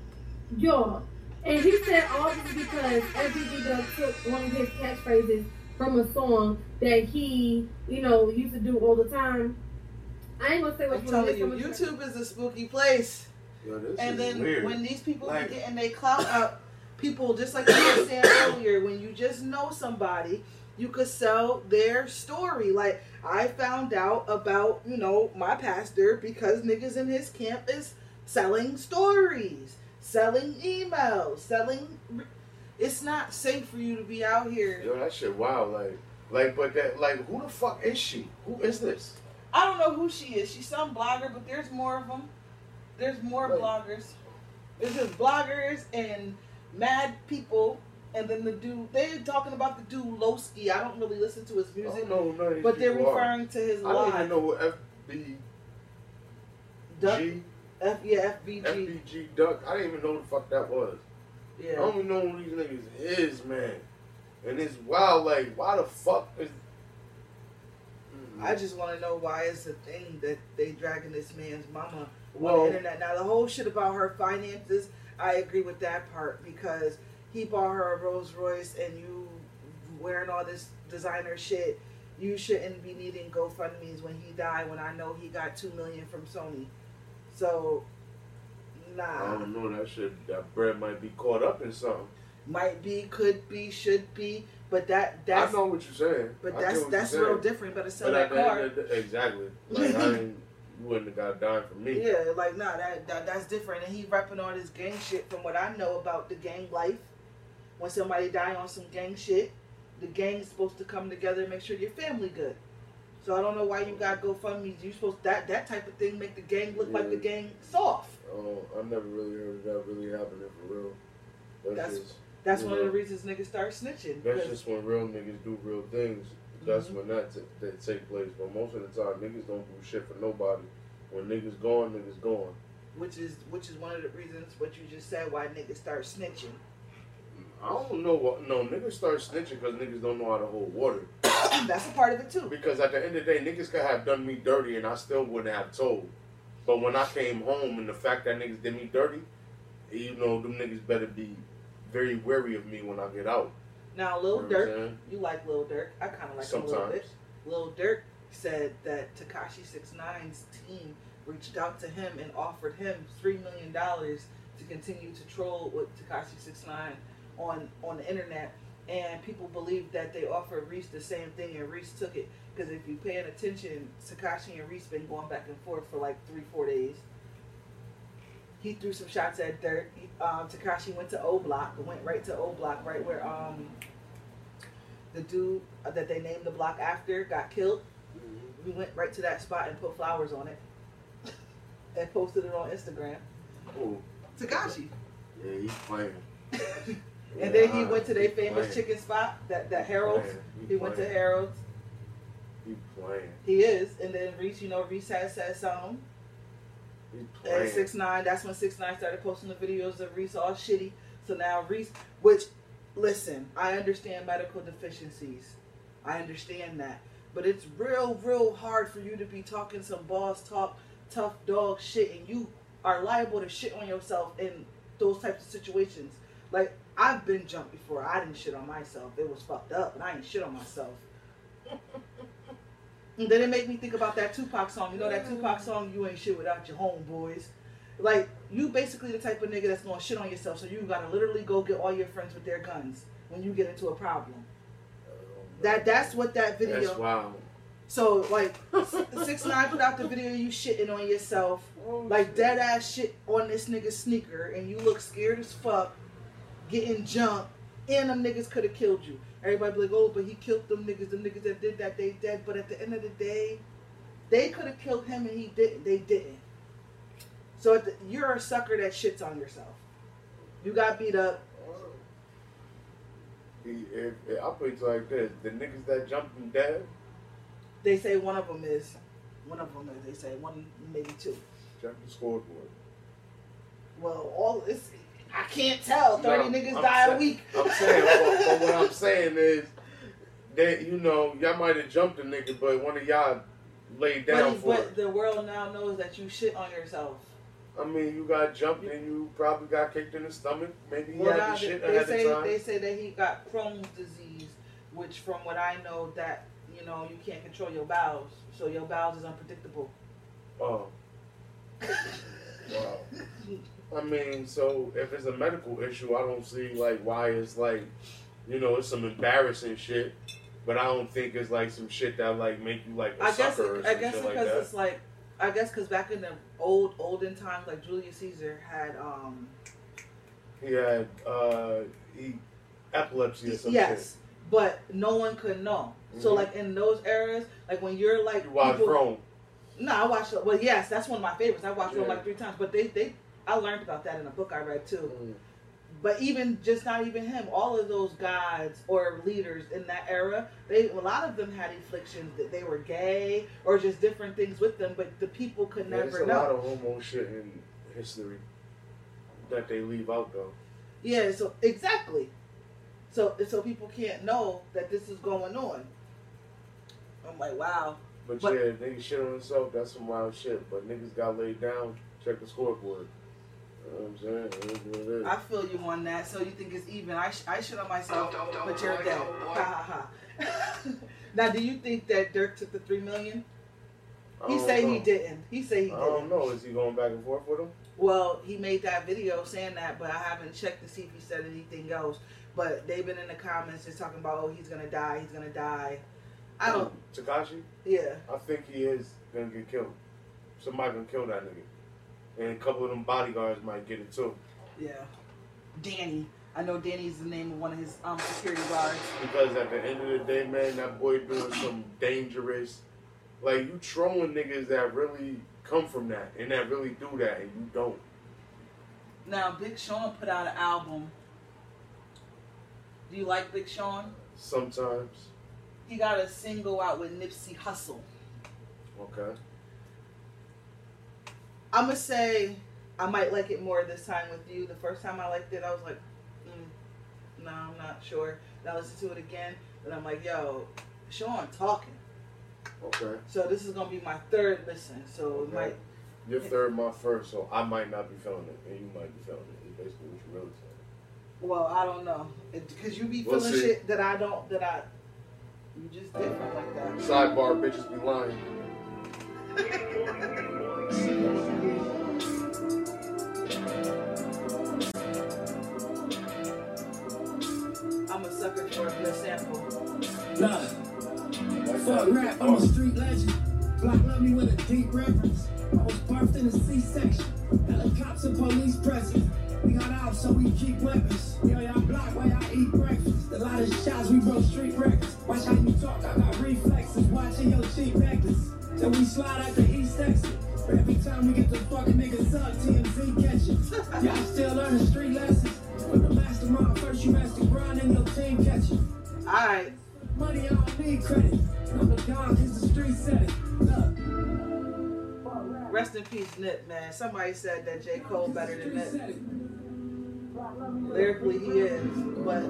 Y'all. And he said all this because FBG Duck took one of his catchphrases from a song that he, used to do all the time. I ain't gonna say what I'm telling you, YouTube is a spooky place. Yo, this And is then weird. when these people Like- be getting their clout up, people, just like you were saying earlier, when you just know somebody, you could sell their story. Like, I found out about, my pastor because niggas in his camp is selling stories, selling emails, it's not safe for you to be out here. Yo, that shit wild. But who the fuck is she? Who is this? I don't know who she is. She's some blogger, but there's more of them. There's more Right. bloggers. There's just bloggers and mad people. And then the dude, they're talking about the dude Lowski. I don't really listen to his I music, don't know who none of these but they're people are. referring to his I don't even live. know what FBG, FBG. FBG Duck. I didn't even know who the fuck that was. I Yeah. don't even know who these niggas is, man. And it's wild, like, why the fuck is... I just want to know why it's a thing that they dragging this man's mama on Well- the internet. Now, the whole shit about her finances, I agree with that part because he bought her a Rolls Royce and you wearing all this designer shit. You shouldn't be needing GoFundMe's when he died. When I know he got $2 million from Sony, so I nah, don't know, that shit, that bread might be caught up in something. might be, could be, should be, but that's I know what you're saying. but I get what that's you're real saying. different. But to sell But that at the car. end of the, exactly. Like, you wouldn't have got a dime from me. Yeah, like nah, that's different. And he repping all this gang shit. From what I know about the gang life, when somebody die on some gang shit, the gang's supposed to come together and make sure your family good. So I don't know why you got GoFundMe. You supposed that type of thing make the gang look like the gang soft. Oh, I never really heard of that really happening for real. That's You one of the know, reasons niggas start snitching. That's 'cause- just when real niggas do real things. That's Mhm. when that take place. But most of the time, niggas don't do shit for nobody. When niggas gone, niggas gone. which is one of the reasons what you just said why niggas start snitching. I don't know what. No, niggas start snitching because niggas don't know how to hold water. That's a part of it too. Because at the end of the day, niggas could have done me dirty and I still wouldn't have told. But when I came home and the fact that niggas did me dirty, them niggas better be very wary of me when I get out. Now You Lil know what I'm Durk, saying? you like Lil Durk. I kind of like him a little bit. Sometimes. Lil Durk said that Tekashi 6ix9ine's team reached out to him and offered him $3 million to continue to troll with Tekashi 6ix9ine on the internet. And people believe that they offered Reese the same thing, and Reese took it. Because if you paying attention, Tekashi and Reese been going back and forth for like 3-4 days. He threw some shots at Durk. Tekashi went to O Block, went right to O Block, right where the dude that they named the block after got killed. We went right to that spot and put flowers on it and posted it on Instagram. Oh, Tekashi. yeah, he's playing. And then he went to their He's famous playing. chicken spot, that Harold's. He went to Harold's. He's playing. He is. And then Reese, Reese has said something. He's And playing. 6ix9ine, that's when 6ix9ine started posting the videos of Reese all shitty. So now Reese, which, listen, I understand medical deficiencies. I understand that. But it's real hard for you to be talking some boss talk, tough dog shit, and you are liable to shit on yourself in those types of situations. Like, I've been jumped before. I didn't shit on myself. It was fucked up, and I ain't shit on myself. And then it made me think about that Tupac song. You know that Tupac song, You Ain't Shit Without Your Homeboys? Like, you basically the type of nigga that's gonna shit on yourself, so you gotta literally go get all your friends with their guns when you get into a problem. That's what that video. That's wild. So like 6ix9ine put out the video of you shitting on yourself, like dead ass shit on this nigga's sneaker, and you look scared as fuck, getting jumped, and them niggas could have killed you. Everybody be like, oh, but he killed them niggas. The niggas that did that, they dead. But at the end of the day, they could have killed him and he didn't. They didn't. So you're a sucker that shits on yourself. You got beat up. I'll put it like this: the niggas that jumped him dead, They say one of them is. They say one, maybe two. jumped the scoreboard. Well, I can't tell. 30 No, niggas I'm die a saying- week. I'm saying, but what I'm saying is that y'all might have jumped a nigga, but one of y'all laid down for But it. the world now knows that you shit on yourself. I mean, you got jumped and you probably got kicked in the stomach. Maybe you Well, had now the shit they ahead of time. say that he got Crohn's disease. which from what I know that, you know, you can't control your bowels, so your bowels is unpredictable. Oh. Wow. I mean, so if it's a medical issue, I don't see like why it's like, you know, it's some embarrassing shit, but I don't think it's like some shit that like make you like a sucker or some shit because like that. it's like, I guess because back in the olden times, like Julius Caesar had he had epilepsy or some yes, but no one could know. shit. So like in those eras, like when you're like You watch Rome. No, I watched. Well, yes, that's one of my favorites. I watched Yeah. Rome like 3 times, but I learned about that in a book I read too. Mm. But even just not even him, all of those gods or leaders in that era, a lot of them had afflictions that they were gay or just different things with them, but the people could There's never a know. lot of homo shit in history that they leave out though. Yeah, so exactly. So people can't know that this is going on. I'm like, wow. But But- yeah, niggas shit on himself, that's some wild shit. But niggas got laid down, check the scoreboard. You know what I'm saying? It is what it is. I feel you on that. So you think it's even? I shit on myself, but you're dead. Ha ha ha. Now, do you think that Dirk took the $3 million? I He don't say know. he didn't. He say he I don't didn't. know. Is he going back and forth with him? Well, he made that video saying that, but I haven't checked to see if he said anything else. But they've been in the comments just talking about, oh, he's gonna die. He's gonna die. I don't. Tekashi? Yeah. I think he is gonna get killed. Somebody gonna kill that nigga. And a couple of them bodyguards might get it too. Yeah. Danny. I know Danny's the name of one of his security guards. Because at the end of the day, man, that boy doing some dangerous, like you trolling niggas that really come from that and that really do that, and you don't. Now, Big Sean put out an album. Do you like Big Sean? Sometimes. He got a single out with Nipsey Hussle. Okay. I'm gonna say I might like it more this time with you. The first time I liked it, I was like, no, I'm not sure. Then I listened to it again, and I'm like, yo, Sean talking. Okay. So this is gonna be my third listen. So it Okay. might. Your third, my first, so I might not be feeling it, and you might be feeling it. It's basically what you really saying. Well, I don't know, because you be We'll feeling see. shit that I don't. You just different like that. Sidebar, bitches be lying. I'm a sucker for a good sample. Nah, fuck rap, I'm a street legend. Block love me with a deep reverence. I was birthed in a C-section. Helicopters and police presence. We got out so we keep weapons. Yo, y'all block while y'all eat breakfast. A lot of shots, we broke street records. Watch how you talk, I got reflexes. Watching your cheap necklace. Then we slide out the East exit. Every time we get the fucking niggas up, TMZ catching. Y'all still learning street lessons. But the mastermind first, you master grind and your team catching. Alright. Money, I don't need credit. I'm the dog, cause the street said it. Look. Rest in peace, Nip, man. Somebody said that J. Cole better than Nip. Lyrically, he is, but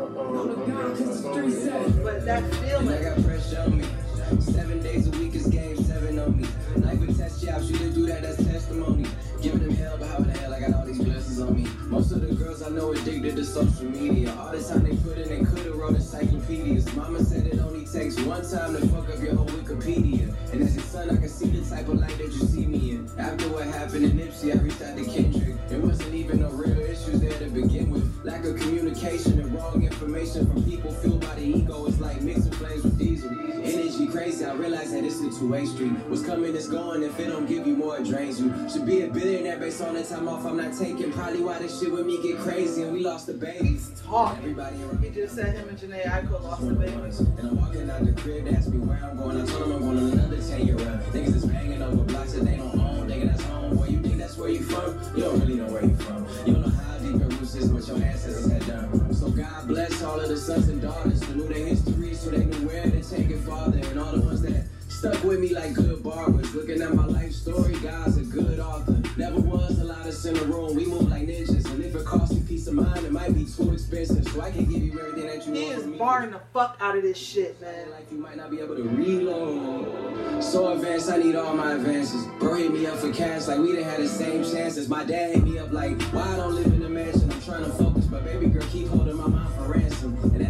that I feeling. got pressure on me. 7 days a week is game 7 on me. Life with test jobs, you didn't do that, that's testimony. Giving them hell, but how the hell I got all these blessings on me? Most of the girls I know addicted to social media. All the time they put in, they could've wrote encyclopedias. Mama said it only takes one time to fuck up your whole Wikipedia. And as your son, I can see the type of light that you see me in. After what happened in Nipsey, I reached out to Kendrick. It wasn't even no real issues there to begin with. Lack of communication and wrong information from people fueled by the ego is like mixing flames with diesel. Energy crazy, I realize that it's a two-way street. What's coming is going, if it don't give you more, it drains you. Should be a billionaire based on the time off I'm not taking. Probably why this shit with me get crazy and we lost the baby. Talking. Everybody around He just said him and Janae Aiko lost the baby. and I'm walking out the crib, they ask me where I'm going. I told them I'm going on another 10-year run. Niggas is banging over blocks that they don't own. Thinking that's home. Boy, you think that's where you from? You don't really know where you from. You don't know how deep your roots is, what your ancestors had done. So God bless all of the sons and daughters who knew their history, so they knew where to take it farther. And all the ones that stuck with me like good barbers. Looking at my life story, God's a good author. Never was a lot of us in the room. We move like ninjas. And if it costs you peace of mind, it might be too expensive. So I can give you everything that you He want is from me. barring the fuck out of this shit, man. Like you might not be able to reload. So advanced, I need all my advances. Bro hit me up for cash like we done had the same chances. My dad hit me up like, why I don't live in a mansion? I'm trying to focus, but baby girl keep holding my mind for ransom. And that ain't how it's supposed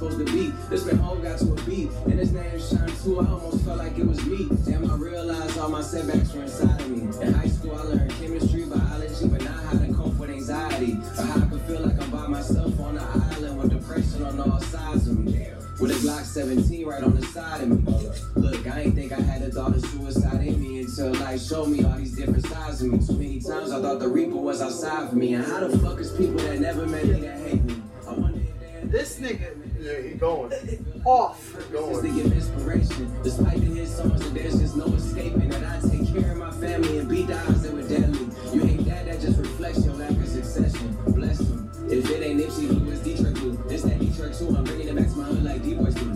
supposed to be. This man home got to a beat, and his name shine too. I almost felt like it was me. Damn, I realized all my setbacks were inside of me. In high school, I learned chemistry, biology, but not how to cope with anxiety, or how I could feel like I'm by myself on an island with depression on all sides of me. With a Glock 17 right on the side of me. Look, I ain't think I had a thought of suicide in me until life showed me all these different sides of me. Too many times I thought the Reaper was outside for me. And how the fuck is people that never met me that hate me? I wonder if This nigga Yeah, he going. off. just to Going. give inspiration. Despite the hit songs, that there's just no escaping. And I take care of my family and beat the odds that were deadly. You hate that just reflects your lack of succession. Bless him. If it ain't Nipsey, who is Detroit Blue? It's that Detroit too. I'm bringing it back to my hood like D-Boys do.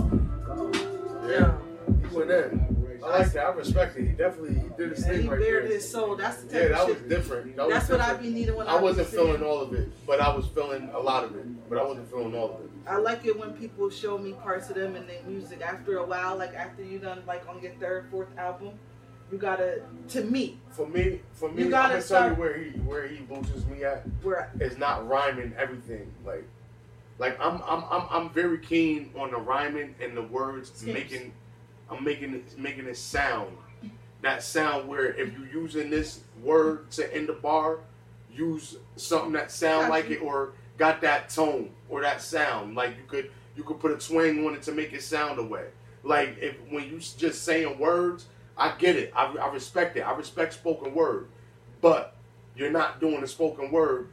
Yeah, he went in. I like that. I respect it. He did his And thing he right bared there. his soul. That's the type Yeah, that of was shit. different. That's what I be needing when I wasn't be singing. feeling all of it, but I was feeling a lot of it. But I wasn't feeling all of it. I like it when people show me parts of them in their music. After a while, like after you done like on your third, fourth album, you gotta, to me, For me, You I'm gotta gonna start- tell you where he loses me at. where Is not rhyming everything. Like I'm very keen on the rhyming and the words Schemes. making it sound. That sound where if you using this word to end the bar, use something that sound like it or got that tone or that sound. Like you could put a twang on it to make it sound away. Like when you just saying words, I get it. I respect it. I respect spoken word, but you're not doing the spoken word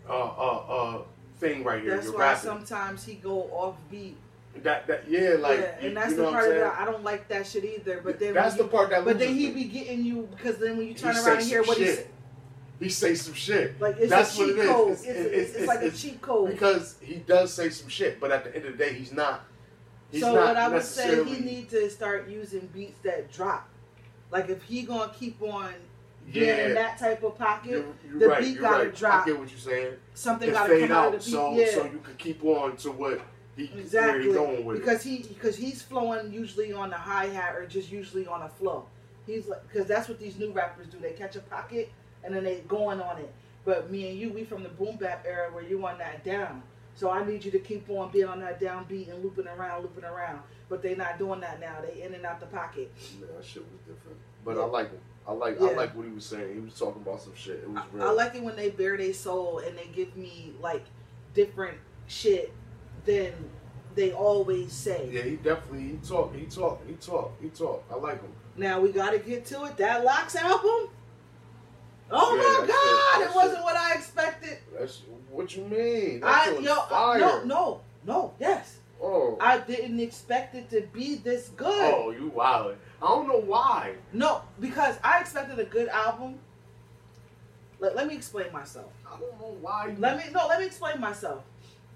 thing right here. that's You're why rapping. sometimes he go off beat. That and that's you the know part what I'm of saying? it. I don't like that shit either. But then That's when the part that But then loses he me. be getting you because then when you turn He around say and hear some what he shit. said, He say some shit. like it's That's a what cheat it is. code. It's like a cheat code. Because he does say some shit, but at the end of the day, he's not. So not what I would say, necessarily- he need to start using beats that drop. Like if he gonna keep on being Yeah. in that type of pocket, You're the right, beat you're gotta right. drop. I get what you're saying. Something To gotta fade come out out, of the beat. so Yeah. so you can keep on to what where Exactly, he going with because he's flowing usually on the hi hat or just usually on a flow. He's like, because that's what these new rappers do. They catch a pocket and then they going on it. But me and you, we from the boom bap era where you on that down. So I need you to keep on being on that down beat and looping around. But they not doing that now. They in and out the pocket. it. That shit was different, but Yeah. I like him. I like what he was saying. He was talking about some shit. It was real. I like it when they bare their soul and they give me like different shit than they always say. Yeah, he definitely he talk. I like him. Now we got to get to it. That Locks album. Oh Yeah, my that's God! it. It wasn't what I expected. That's what you mean. That shit was fire. Yes. Oh. I didn't expect it to be this good. Oh, you wildin'. I don't know why. No, because I expected a good album. Let me explain myself. I don't know why. Let me explain myself.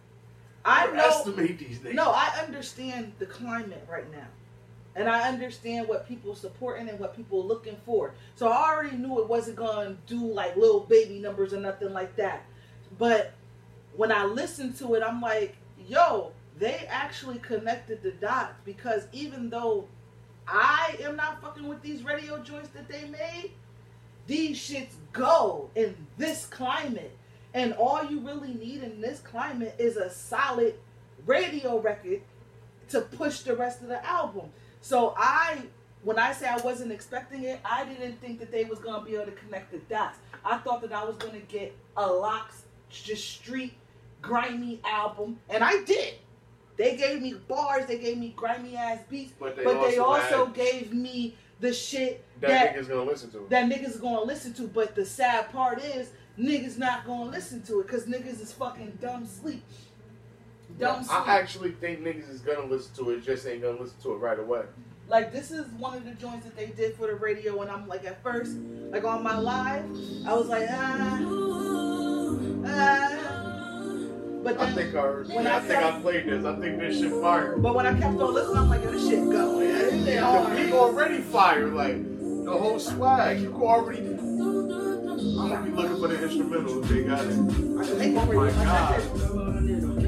I know. Estimate these things. No, I understand the climate right now. And I understand what people supporting and what people looking for. So I already knew it wasn't going to do like little baby numbers or nothing like that. But when I listened to it, I'm like, yo, they actually connected the dots. Because even though I am not fucking with these radio joints that they made, these shits go in this climate. And all you really need in this climate is a solid radio record to push the rest of the album. So when I say I wasn't expecting it, I didn't think that they was going to be able to connect the dots. I thought that I was going to get a Locks, just street, grimy album. And I did. They gave me bars. They gave me grimy ass beats. But they also gave me the shit that niggas gonna listen to. That niggas gonna listen to. But the sad part is, niggas not gonna listen to it because niggas is fucking dumb sleep. I actually think niggas is gonna listen to it, just ain't gonna listen to it right away. Like, this is one of the joints that they did for the radio, and I'm like, at first, like on my live, I was like, But then, I think I played this. I think this shit fire. But when I kept on listening, I'm like, yo, this shit go. The beat already fire, like the whole swag. You can already. I'm gonna be looking for the instrumental if they got it. Oh my God.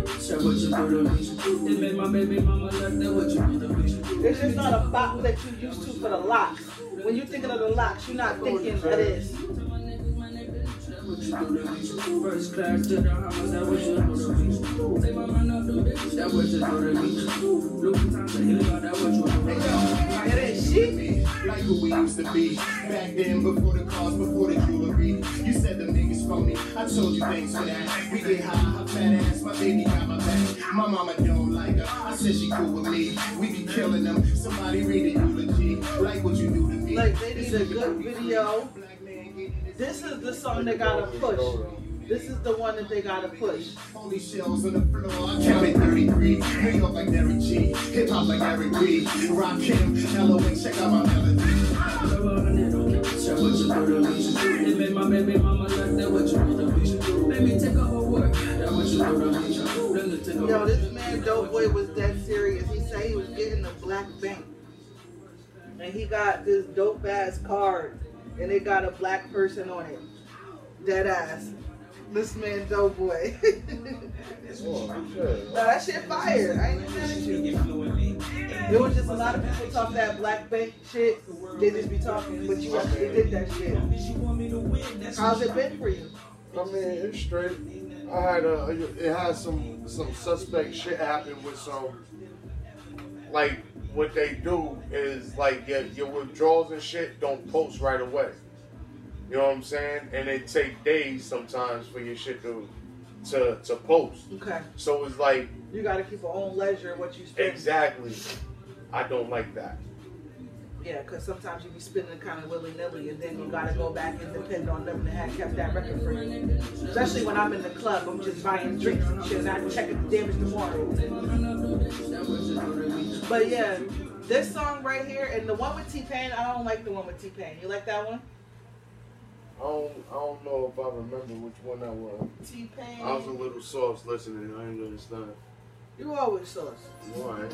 It's just not a bop that you used to for the Locks. When you thinking of the Locks, you're not thinking of this. you do to me. First class to the house, that what you do to me. Say my man up do this, that what you do to me. Louis times a hill, that what you do to me. It ain't she. Like who we used to be. Back then, before the cars, before the jewelry. You said them niggas from me. I told you thanks for that. We get high, her fat ass, my baby got my back. My mama don't like her. I said she cool with me. We be killing them. Somebody read the eulogy. Like what you do to me. Like, they need a good video. This is the song they gotta push. This is the one that they gotta push. Only shells on the floor. I counted 33. New York like Derek G. Hip hop like Eric B. Rock him. LOA, check out my melody. Show what you do to me. It made my baby mama like that what you do to me. Let me take over work. That what you do to me. Yo, this man Dope Boy was dead serious. He said he was getting a black bank. And he got this dope ass card. And it got a black person on it. Dead ass. This man Dope Boy. That shit fire. I ain't even mad at you. There was just a lot of people talk that black bank shit. They just be talking, but you actually did that shit. How's it been for you? I mean, it's straight. I had it had some suspect shit happen with some, like, what they do is, like, your withdrawals and shit don't post right away. You know what I'm saying? And it take days sometimes for your shit to post. Okay. So it's like, you gotta keep your own leisure what you spend. Exactly. I don't like that. Yeah, because sometimes you be spending kind of willy-nilly, and then you gotta go back and depend on them that had kept that record for you. Especially when I'm in the club, I'm just buying drinks and shit, and I check the damage tomorrow. But yeah, this song right here, and the one with T-Pain, I don't like the one with T-Pain. You like that one? I don't know if I remember which one that was. T-Pain. I was a little soft listening. I didn't understand. You always sauce. Alright.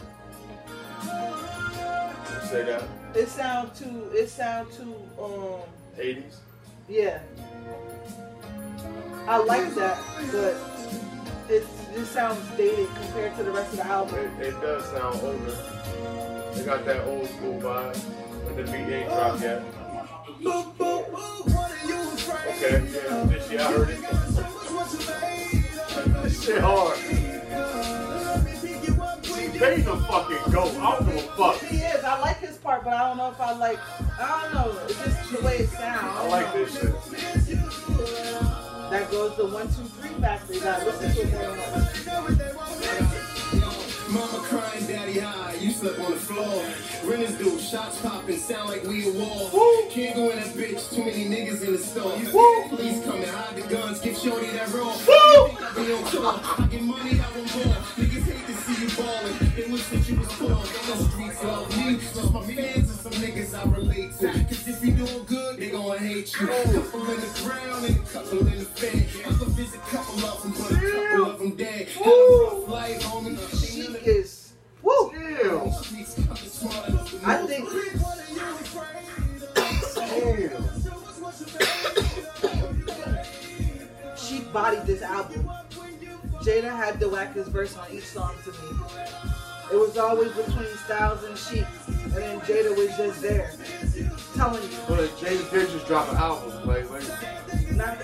Say that. It sound too 80s? Yeah. I like that, but it sounds dated compared to the rest of the album. It does sound older. They got that old school vibe, but the beat ain't dropped yet. Okay, yeah, this shit, I heard it. This shit hard. They the fucking GOAT. I don't give a fuck. He is. I like his part, but I don't know if I don't know. It's just the way it sounds. I like this shit. That goes the 1, 2, 3 factor. You gotta listen to it more. Mama crying, daddy high, you slept on the floor. Renters do, shots popping, sound like we a war. Can't go in that bitch, too many niggas in the store. Police coming, hide the guns, give shorty that roll. Think I be on tour, I get money, I want more. Niggas hate to see you ballin', they wish that you was poor. On the streets love me, lost my fans and some niggas I relate to. Cause if you doing good, they gon' hate you. Couple in the ground and a couple in the fan. I could visit a couple of them, but a couple of them dead. Have a rough life, homie. She is, woo! Damn. I think. She bodied this album. Jada had the wackest verse on each song to me. It was always between Styles and Sheek, and then Jada was just there, telling you. But Jada did just drop an album, like. Not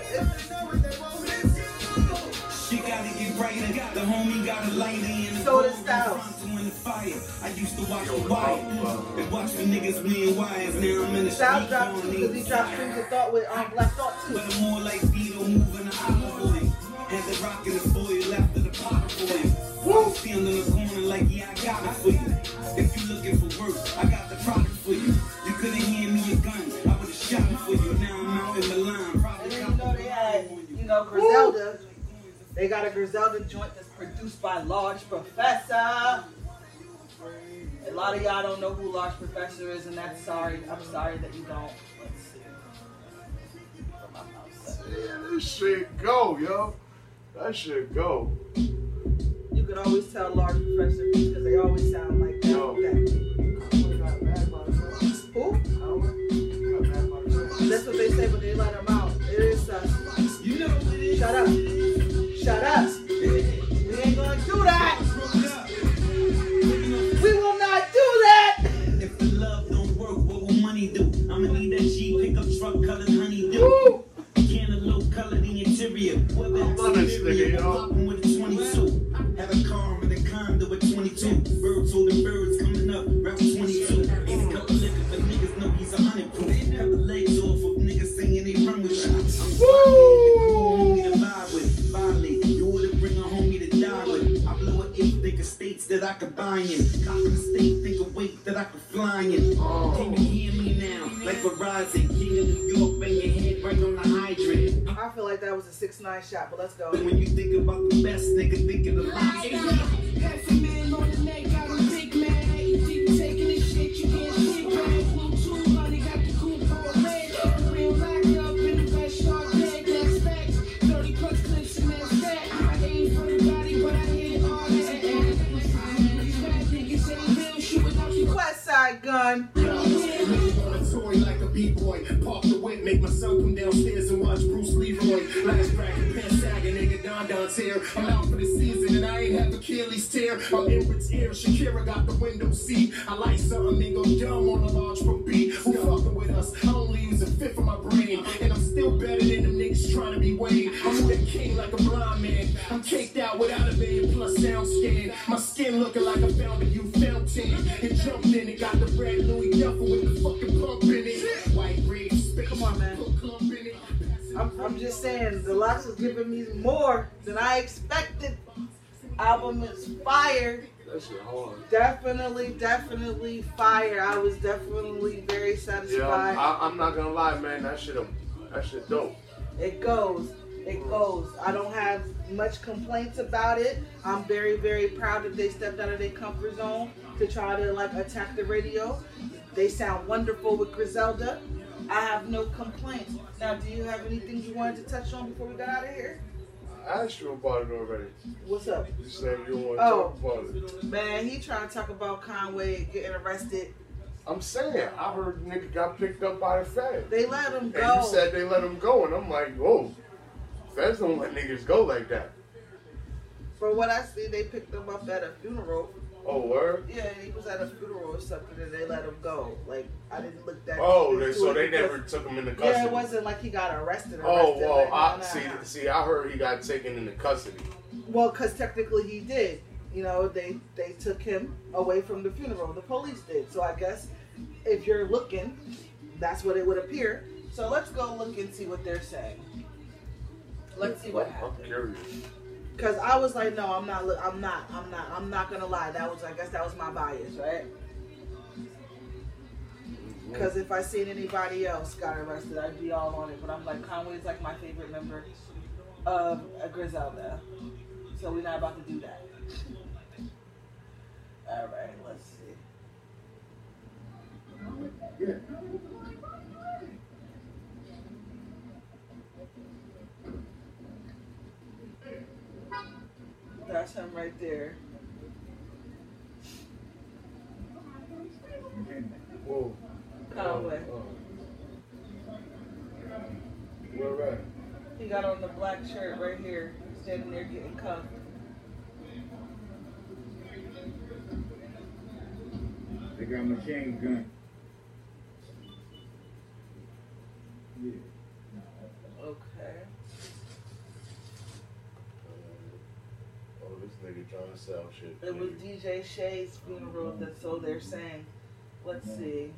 She gotta get brighter, the homie got a lighter in the So does Styles. I used to watch the wire and watch the niggas bleed wires. Now I'm in the Styles street dropped too, because he dropped Strings of Thought with Black Thought too. But I'm more like Vito moving the olive oil. And the rock in the foil after the pot foil. I'm standing in the corner like, yeah, I got it for you. If you looking for work, I got the product for you. You couldn't hand me a gun, I would've shot it for you. Now I'm out in the line. And then you know they had, Griselda. They got a Griselda joint that's produced by Large Professor. A lot of y'all don't know who Large Professor is, and that's sorry. I'm sorry that you don't. Let's see. Yeah, this shit go, yo. That shit go. You can always tell Large Professor because they always sound like that. Yo. Who? That's what they say when they let them out. It is You know what it is. Shut up. Shut up. We ain't gonna do that. We will not do that. If the love don't work, what will money do? I'ma need that G pickup truck colored honeydew. Woo. Cantaloupe color quality interior. Whoever is superior, popping with a 22. Had a car with a condo with 22. Birds holding birds coming up, route 22. Ain't a couple liquor, but niggas know he's 100 proof. Cut the legs off of niggas saying they run with shots. I'm homie to vibe with. Violate, you wouldn't bring a homie to die with. I blow an 8 think of states that I could buy in. Copping a state, think of weight that I could fly in. Can you hear me now? Like Verizon, King of New York, bang your head right on the hydrant. I feel like that was a 6ix9ine shot, but let's go. When you think about the best, nigga, think of the last. Half a man on the neck, got a big man. Deep taking this shit, you can't sleep, man. Blue 200, got the cool for a leg. Real locked up in the best shot dead, that's facts. 30 plus clips and that's that. I ain't for the body, but I hit all that. These bad niggas ain't real, shoot without you. West Side Gun. Toy like a b-boy, park the whip, make my son come downstairs and watch Bruce Leroy. Last bracket, pants sagging, nigga, Don tear. I'm out for the season and I ain't have Achilles tear. I'm in Ritz Air, Shakira got the window seat. I like something, then go dumb on a large from beat. Who fucking with us? I only use a fifth of my brain, and I'm still better than them niggas trying to be Wayne. I'm that king like a blind man. I'm caked out without a million plus sound scan. My skin looking like I found a new fountain. And jumped in and got the red Louis Duffel with the fucking pump in it. White ribs, Come on, man. I'm just saying, the Lox is giving me more than I expected. Album is fire. That shit hard. Definitely fire. I was definitely very satisfied. Yeah, I'm not gonna lie, man. That shit dope. It goes. I don't have much complaints about it. I'm very proud that they stepped out of their comfort zone to try to like attack the radio. They sound wonderful with Griselda. I have no complaints. Now, do you have anything you wanted to touch on before we got out of here? I asked you about it already. What's up? You said you want to talk about it. Man, he trying to talk about Conway getting arrested. I'm saying, I heard the nigga got picked up by the Fed. They let him go. And you said they let him go, and I'm like, whoa. Feds don't let niggas go like that. For what I see, they picked him up at a funeral. Oh, word? Yeah, he was at a funeral or something, and they let him go. Like, I didn't look that. Oh, into so it they because- never took him into custody. Yeah, it wasn't like he got arrested. Oh, well, like, see, I heard he got taken into custody. Well, because technically he did. You know, they took him away from the funeral. The police did. So I guess if you're looking, that's what it would appear. So let's go look and see what they're saying. Let's see what happened. I'm curious. Because I was like, no, I'm not gonna lie. I guess that was my bias, right? Because if I seen anybody else got arrested, I'd be all on it. But I'm like, Conway's like my favorite member of Griselda. So we're not about to do that. All right, let's see. Yeah. That's him right there. Whoa. Conway. Where at? He got on the black shirt right here, standing there getting cuffed. They got a machine gun. Yeah. Okay. Oh, this nigga trying to sell shit. It was DJ Shay's funeral, so they're saying. Let's see.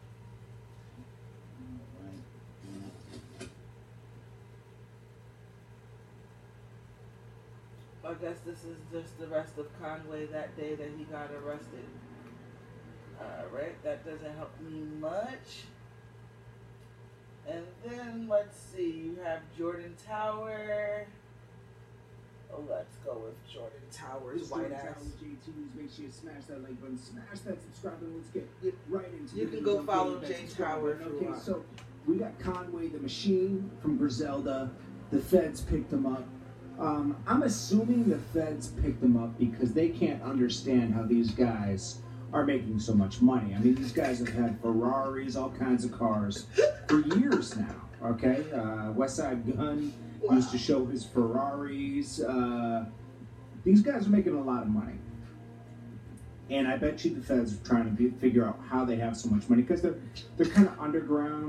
I guess this is just the rest of Conway that day that he got arrested. Alright, that doesn't help me much. And then, let's see, you have Jordan Tower. Oh, let's go with Jordan Towers, white ass. Make sure you smash that like button, smash that subscribe button. Let's get right into You the can video. go follow Don't forget Jay that subscribe Tower button. if you Okay, want. so we got Conway the Machine from Griselda. The feds picked him up. I'm assuming the feds picked him up because they can't understand how these guys are making so much money. I mean, these guys have had Ferraris, all kinds of cars for years now. Okay, West Side Gun used to show his Ferraris. These guys are making a lot of money. And I bet you the feds are trying to figure out how they have so much money because they're kind of underground.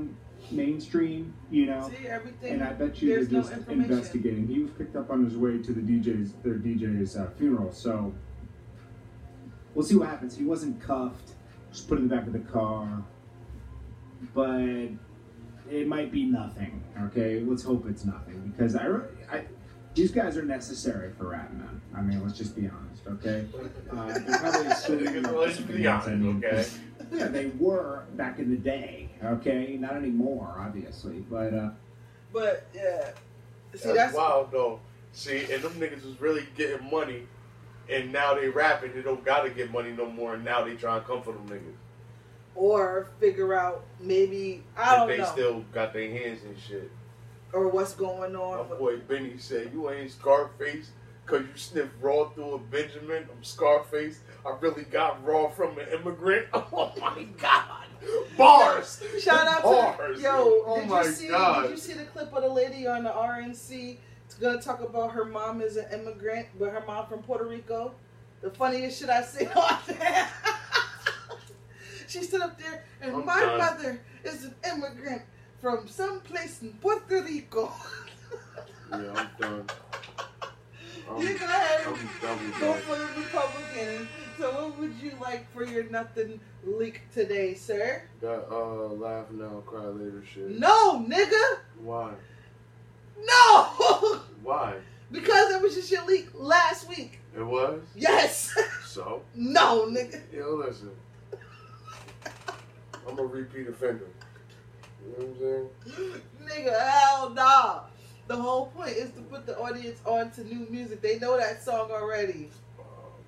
mainstream, you know. See, everything. And I bet you they're there's no just information. investigating. He was picked up on his way to their DJ's funeral, so we'll see what happens. He wasn't cuffed, just put in the back of the car, but it might be nothing. Okay, let's hope it's nothing, because these guys are necessary for rap, man. I mean, let's just be honest, okay? They're probably assuming Let's be honest, okay? Yeah, they were back in the day, okay? Not anymore, obviously, but yeah. See, that's wild, though. See, and them niggas was really getting money, and now they rapping, they don't gotta get money no more, and now they trying to come for them niggas. Or figure out, maybe, I don't know. They still got their hands in shit. Or what's going on. My boy Benny said, you ain't Scarface because you sniffed raw through a Benjamin. I'm Scarface. I really got raw from an immigrant. Oh my God. Bars. Shout out Bars. to yo. Oh my God. Did you see the clip of the lady on the RNC? It's gonna talk about her mom is an immigrant, but her mom from Puerto Rico. The funniest shit I seen on there. She stood up there and my mother is an immigrant from some place in Puerto Rico. Yeah, I'm done. You go ahead. Go for the Republican. So what would you like for your nothing leak today, sir? That laugh now, cry later shit. No, nigga. Why? No. Why? Because it was just your leak last week. It was? Yes. So? No, nigga. Yo, listen. I'm a repeat offender. You know what I'm saying? Nigga, hell nah. The whole point is to put the audience on to new music. They know that song already. Oh,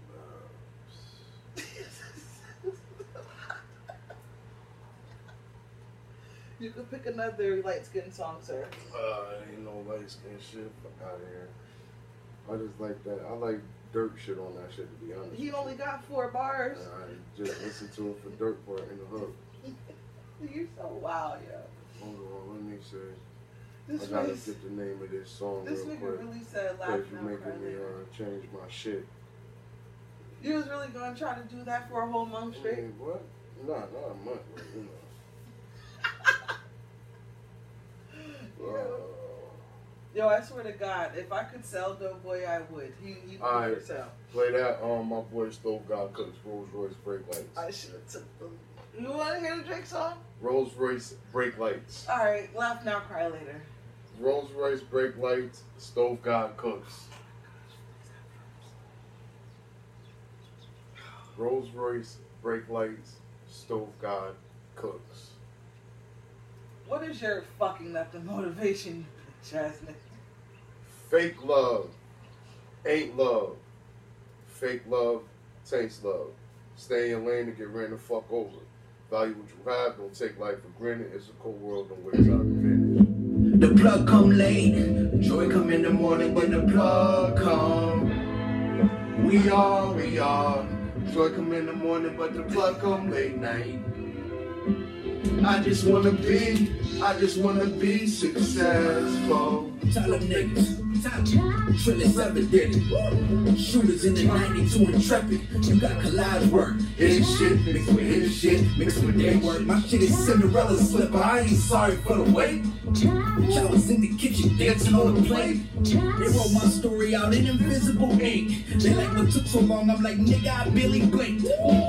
man. You could pick another light skin song, sir. Ain't no light skin shit. Fuck out of here. I just like that. I like dirt shit on that shit, to be honest. He only got 4 bars. I just listen to it for dirt part in the hook. You're so wild, yo. Hold on, let me see. This I gotta race, get the name of this song this real nigga quick. really said laugh Because you're now, cry making me later. change my shit. You was really gonna try to do that for a whole month I straight? mean, what? Nah, not a month, but you know. Yo, I swear to God, if I could sell Doughboy, I would. He would Alright. never sell. Play that, my boy Stove God Cooks, Rolls Royce Brake Lights. I should have took them. You want to hear the Drake song? Rolls Royce Brake Lights. Alright, laugh now, cry later. Rolls Royce Brake Lights, Stove God Cooks. Rolls Royce Brake Lights, Stove God Cooks. What is your fucking nothing motivation, Jasmine? Fake love ain't love. Fake love taints love. Stay in your lane and get ran the fuck over. Value what you have, don't take life for granted. It's a cold world, don't wait till advantage. The plug come late, joy come in the morning when the plug come. We are. Joy come in the morning, but the plug come late night. I just wanna be successful. Tell them niggas, Trillis ever did it. Shooters in the 92 Intrepid. You got collage work. His shit mixed with his shit, Mixed with their work. My shit is Cinderella slipper. I ain't sorry for the wait. Y'all was in the kitchen dancing on the plate. They wrote my story out in invisible ink. They like, what took so long? I'm like, nigga, I barely blinked.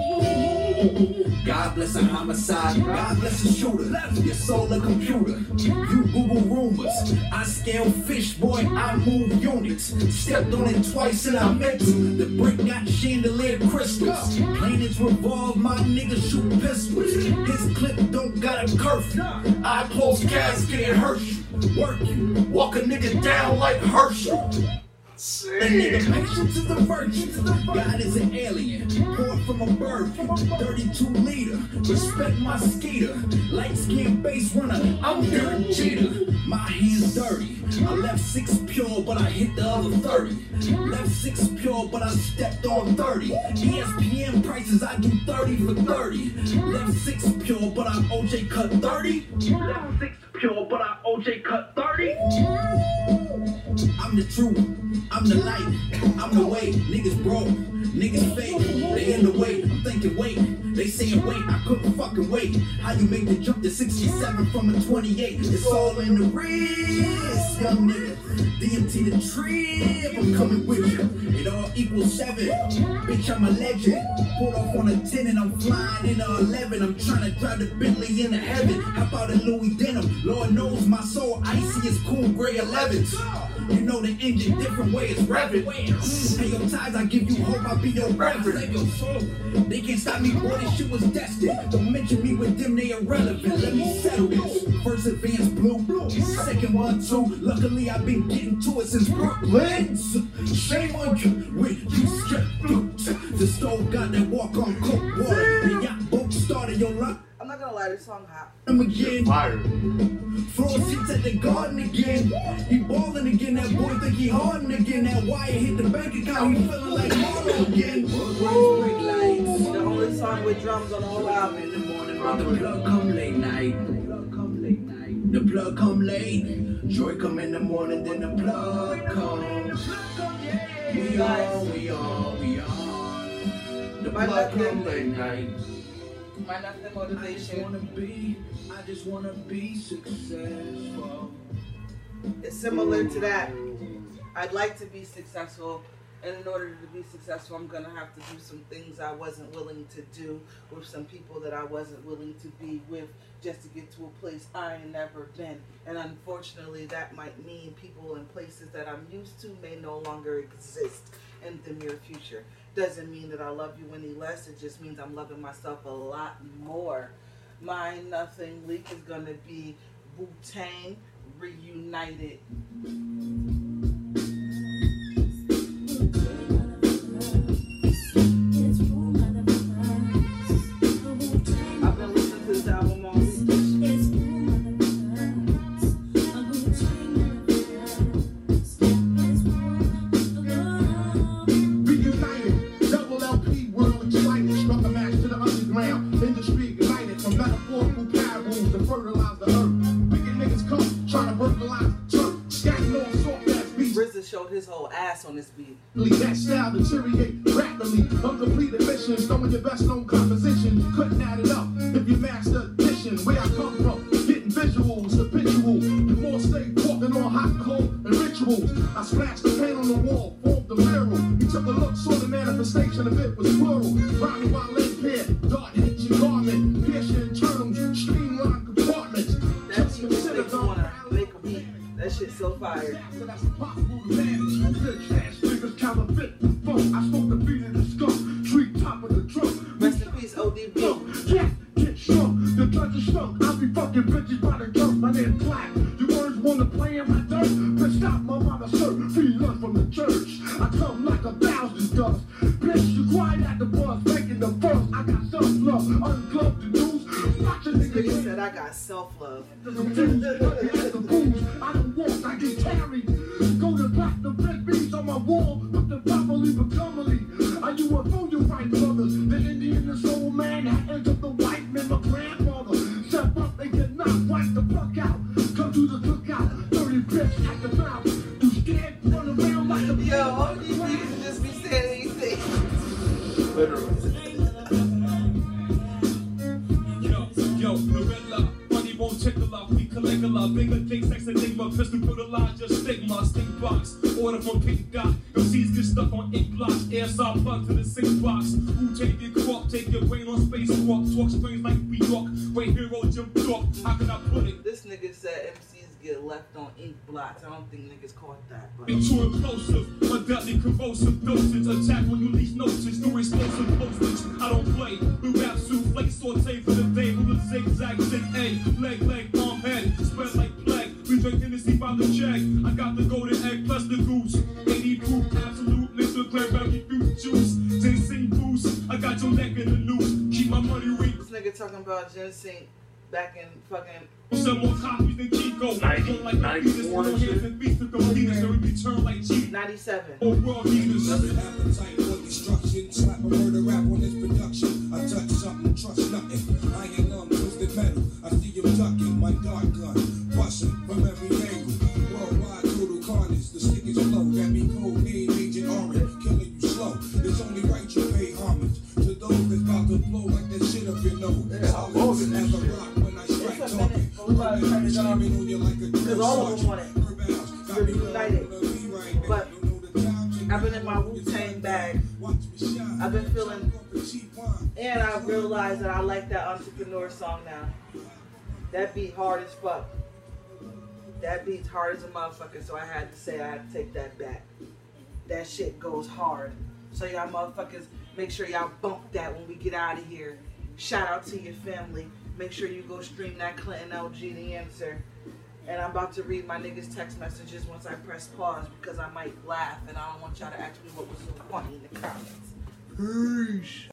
God bless a homicide. God bless a shooter. Your soul a computer. You Google rumors. I scale fish, boy. I move units. Stepped on it twice and I meant to. The brick got chandelier crystals. Planets revolve. My niggas shoot pistols. His clip don't got a curfew. I close casket and hurt you. Work you. Walk a nigga down like Herschel. The nigga patient to the virtue. God is an alien, born from a bird. 32 liter, respect my skater. Light skin base runner, I'm Derek Jeter. My hands dirty. I left 6 pure, but I hit the other 30. Left 6 pure, but I stepped on 30. ESPN prices, I do 30 for 30. Left 6 pure, but I OJ cut 30. Left 6 pure, but I OJ cut 30. I'm the truth, I'm the light, I'm the way, niggas broke. Niggas fake, they in the way, I'm thinking wait. They saying wait, I couldn't fucking wait. How you make the jump to 67 from a 28? It's all in the wrist, young nigga. DMT the trip, I'm coming with you. It all equals 7. Bitch, I'm a legend. Pulled off on a 10 and I'm flying in a 11. I'm trying to drive the Bentley into heaven. How about a Louis denim? Lord knows my soul icy as cool gray 11s. You know the engine, different way it's revving. Pay your ties, I give you hope, I'll be your reverend. Save your soul. They can't stop me, boy, this shit was destined. Don't mention me with them, they irrelevant. Let me settle this. First advance blue, second one too. Luckily I've been getting to it since Brooklyn. Shame on you, with you skip the stove got that walk on coke water. The yacht boat started your luck. I'm not gonna lie, this song hot. I'm again. Fire. Floor seats at the garden again. He ballin' again. That boy think he hardin' again. That wire hit the bank account. He feeling like Marlo again. The only song with drums on the whole album. In the morning, the plug come late night. The plug come late. Joy come in the morning, then the plug comes. We on. The plug come late night. Might not the motivation. I just wanna be successful. It's similar to that. I'd like to be successful, and in order to be successful, I'm gonna have to do some things I wasn't willing to do with some people that I wasn't willing to be with just to get to a place I ain't never been. And unfortunately, that might mean people and places that I'm used to may no longer exist in the near future. Doesn't mean that I love you any less. It just means I'm loving myself a lot more. My Nothing Leak is gonna be Wu-Tang Reunited. I've been listening to this album all week. Industry united from metaphorical parables to fertilize the earth. Wicked niggas come trying to burglarize the turf. Scatting on soft ass beats. RZA showed his whole ass on this beat. That style deteriorate rapidly. Uncompleted missions, throwing your best known composition. Couldn't add it up if you master addition. Where I come from, getting visuals, habitual. The more stay walking on hot cold and rituals. I splashed the paint on the wall, formed the mural. He took a look, saw the manifestation of it was plural. Rhyming while in pair, dart hits your garment, pierce your internals, streamline compartments. That's what makes you wanna make a beat. That shit's so fire. So that's impossible to manage. Good trash niggas counterfeit funk. I spoke the beat of the skunk, tree top of the trunk. Rest in peace, ODB. Yeah, get shrunk. The judge is shrunk. I be fucking bitches by the dirt. My name black. You words wanna play in my dirt? Bitch, stop my mama shirt. Free lunch from the church. I come like 1,000 dust. Bitch, you quiet at the bus, making the fuss. I got self-love, ungloved the news. Watch a nigga Nigga said I got self-love. I don't walk, I get carried. Go to black, the red beads on my wall. Look the properly but commonly. Are you a fool, you right brothers? The Indian, the soul man, hands of the white man, my grandfather. Step up and get knocked, wipe the fuck out. Come to the cookout, 30 bitch at the mouth. You scared, run around like a Yo, ODB can just be saying anything. Literally. Yo, Gorilla, money won't check the love, we collect a lot. Bigger things, sex and name, pistol fertilize, just stigma, stink box. Order from Pink Dot, MCs get stuck on ink blocks. Air saw plug to the 6 box. Who take your crop, take your brain on space walk. Talk springs like we walk, wait hero jump talk. How can I put it? This nigga said MCs get left on ink blots. I don't think niggas caught that. But Be too implosive, my deadly corrosive dosage. Attack when you least notice, no explosive postage. I don't play, we rap souffle, saute for the day. With a zigzag, zig A, leg, arm, head. Spread like plague, we drink Hennessy by the check. I got the golden egg plus the goose. 80 proof, absolute, mixed with cranberry fruit juice. Ginseng boost, I got your neck in the noose. Keep my money ring. this nigga talking about ginseng back in fucking. Sell more copies than Chico. 94 and shit. And beats to complete us, so we return like G. 97. Or world leaders. Appetite for destruction. Slap a murder rap on this production. I touch something, trust nothing. Iron lung, twisted metal. I see you ducking my dart gun. Busting from every angle. Worldwide total carnage. The stick is low. That me cold, Agent Orange. Killing you slow. It's only right shit. But I've been in my Wu-Tang bag. I've been feeling, and I realized that I like that Entrepreneur song now. That beat hard as fuck. That beat's hard as a motherfucker, so I had to say I had to take that back. That shit goes hard. So y'all motherfuckers, make sure y'all bump that when we get out of here. Shout out to your family. Make sure you go stream that Clinton LG The Answer. And I'm about to read my niggas' text messages once I press pause because I might laugh and I don't want y'all to ask me what was so funny in the comments. Peace.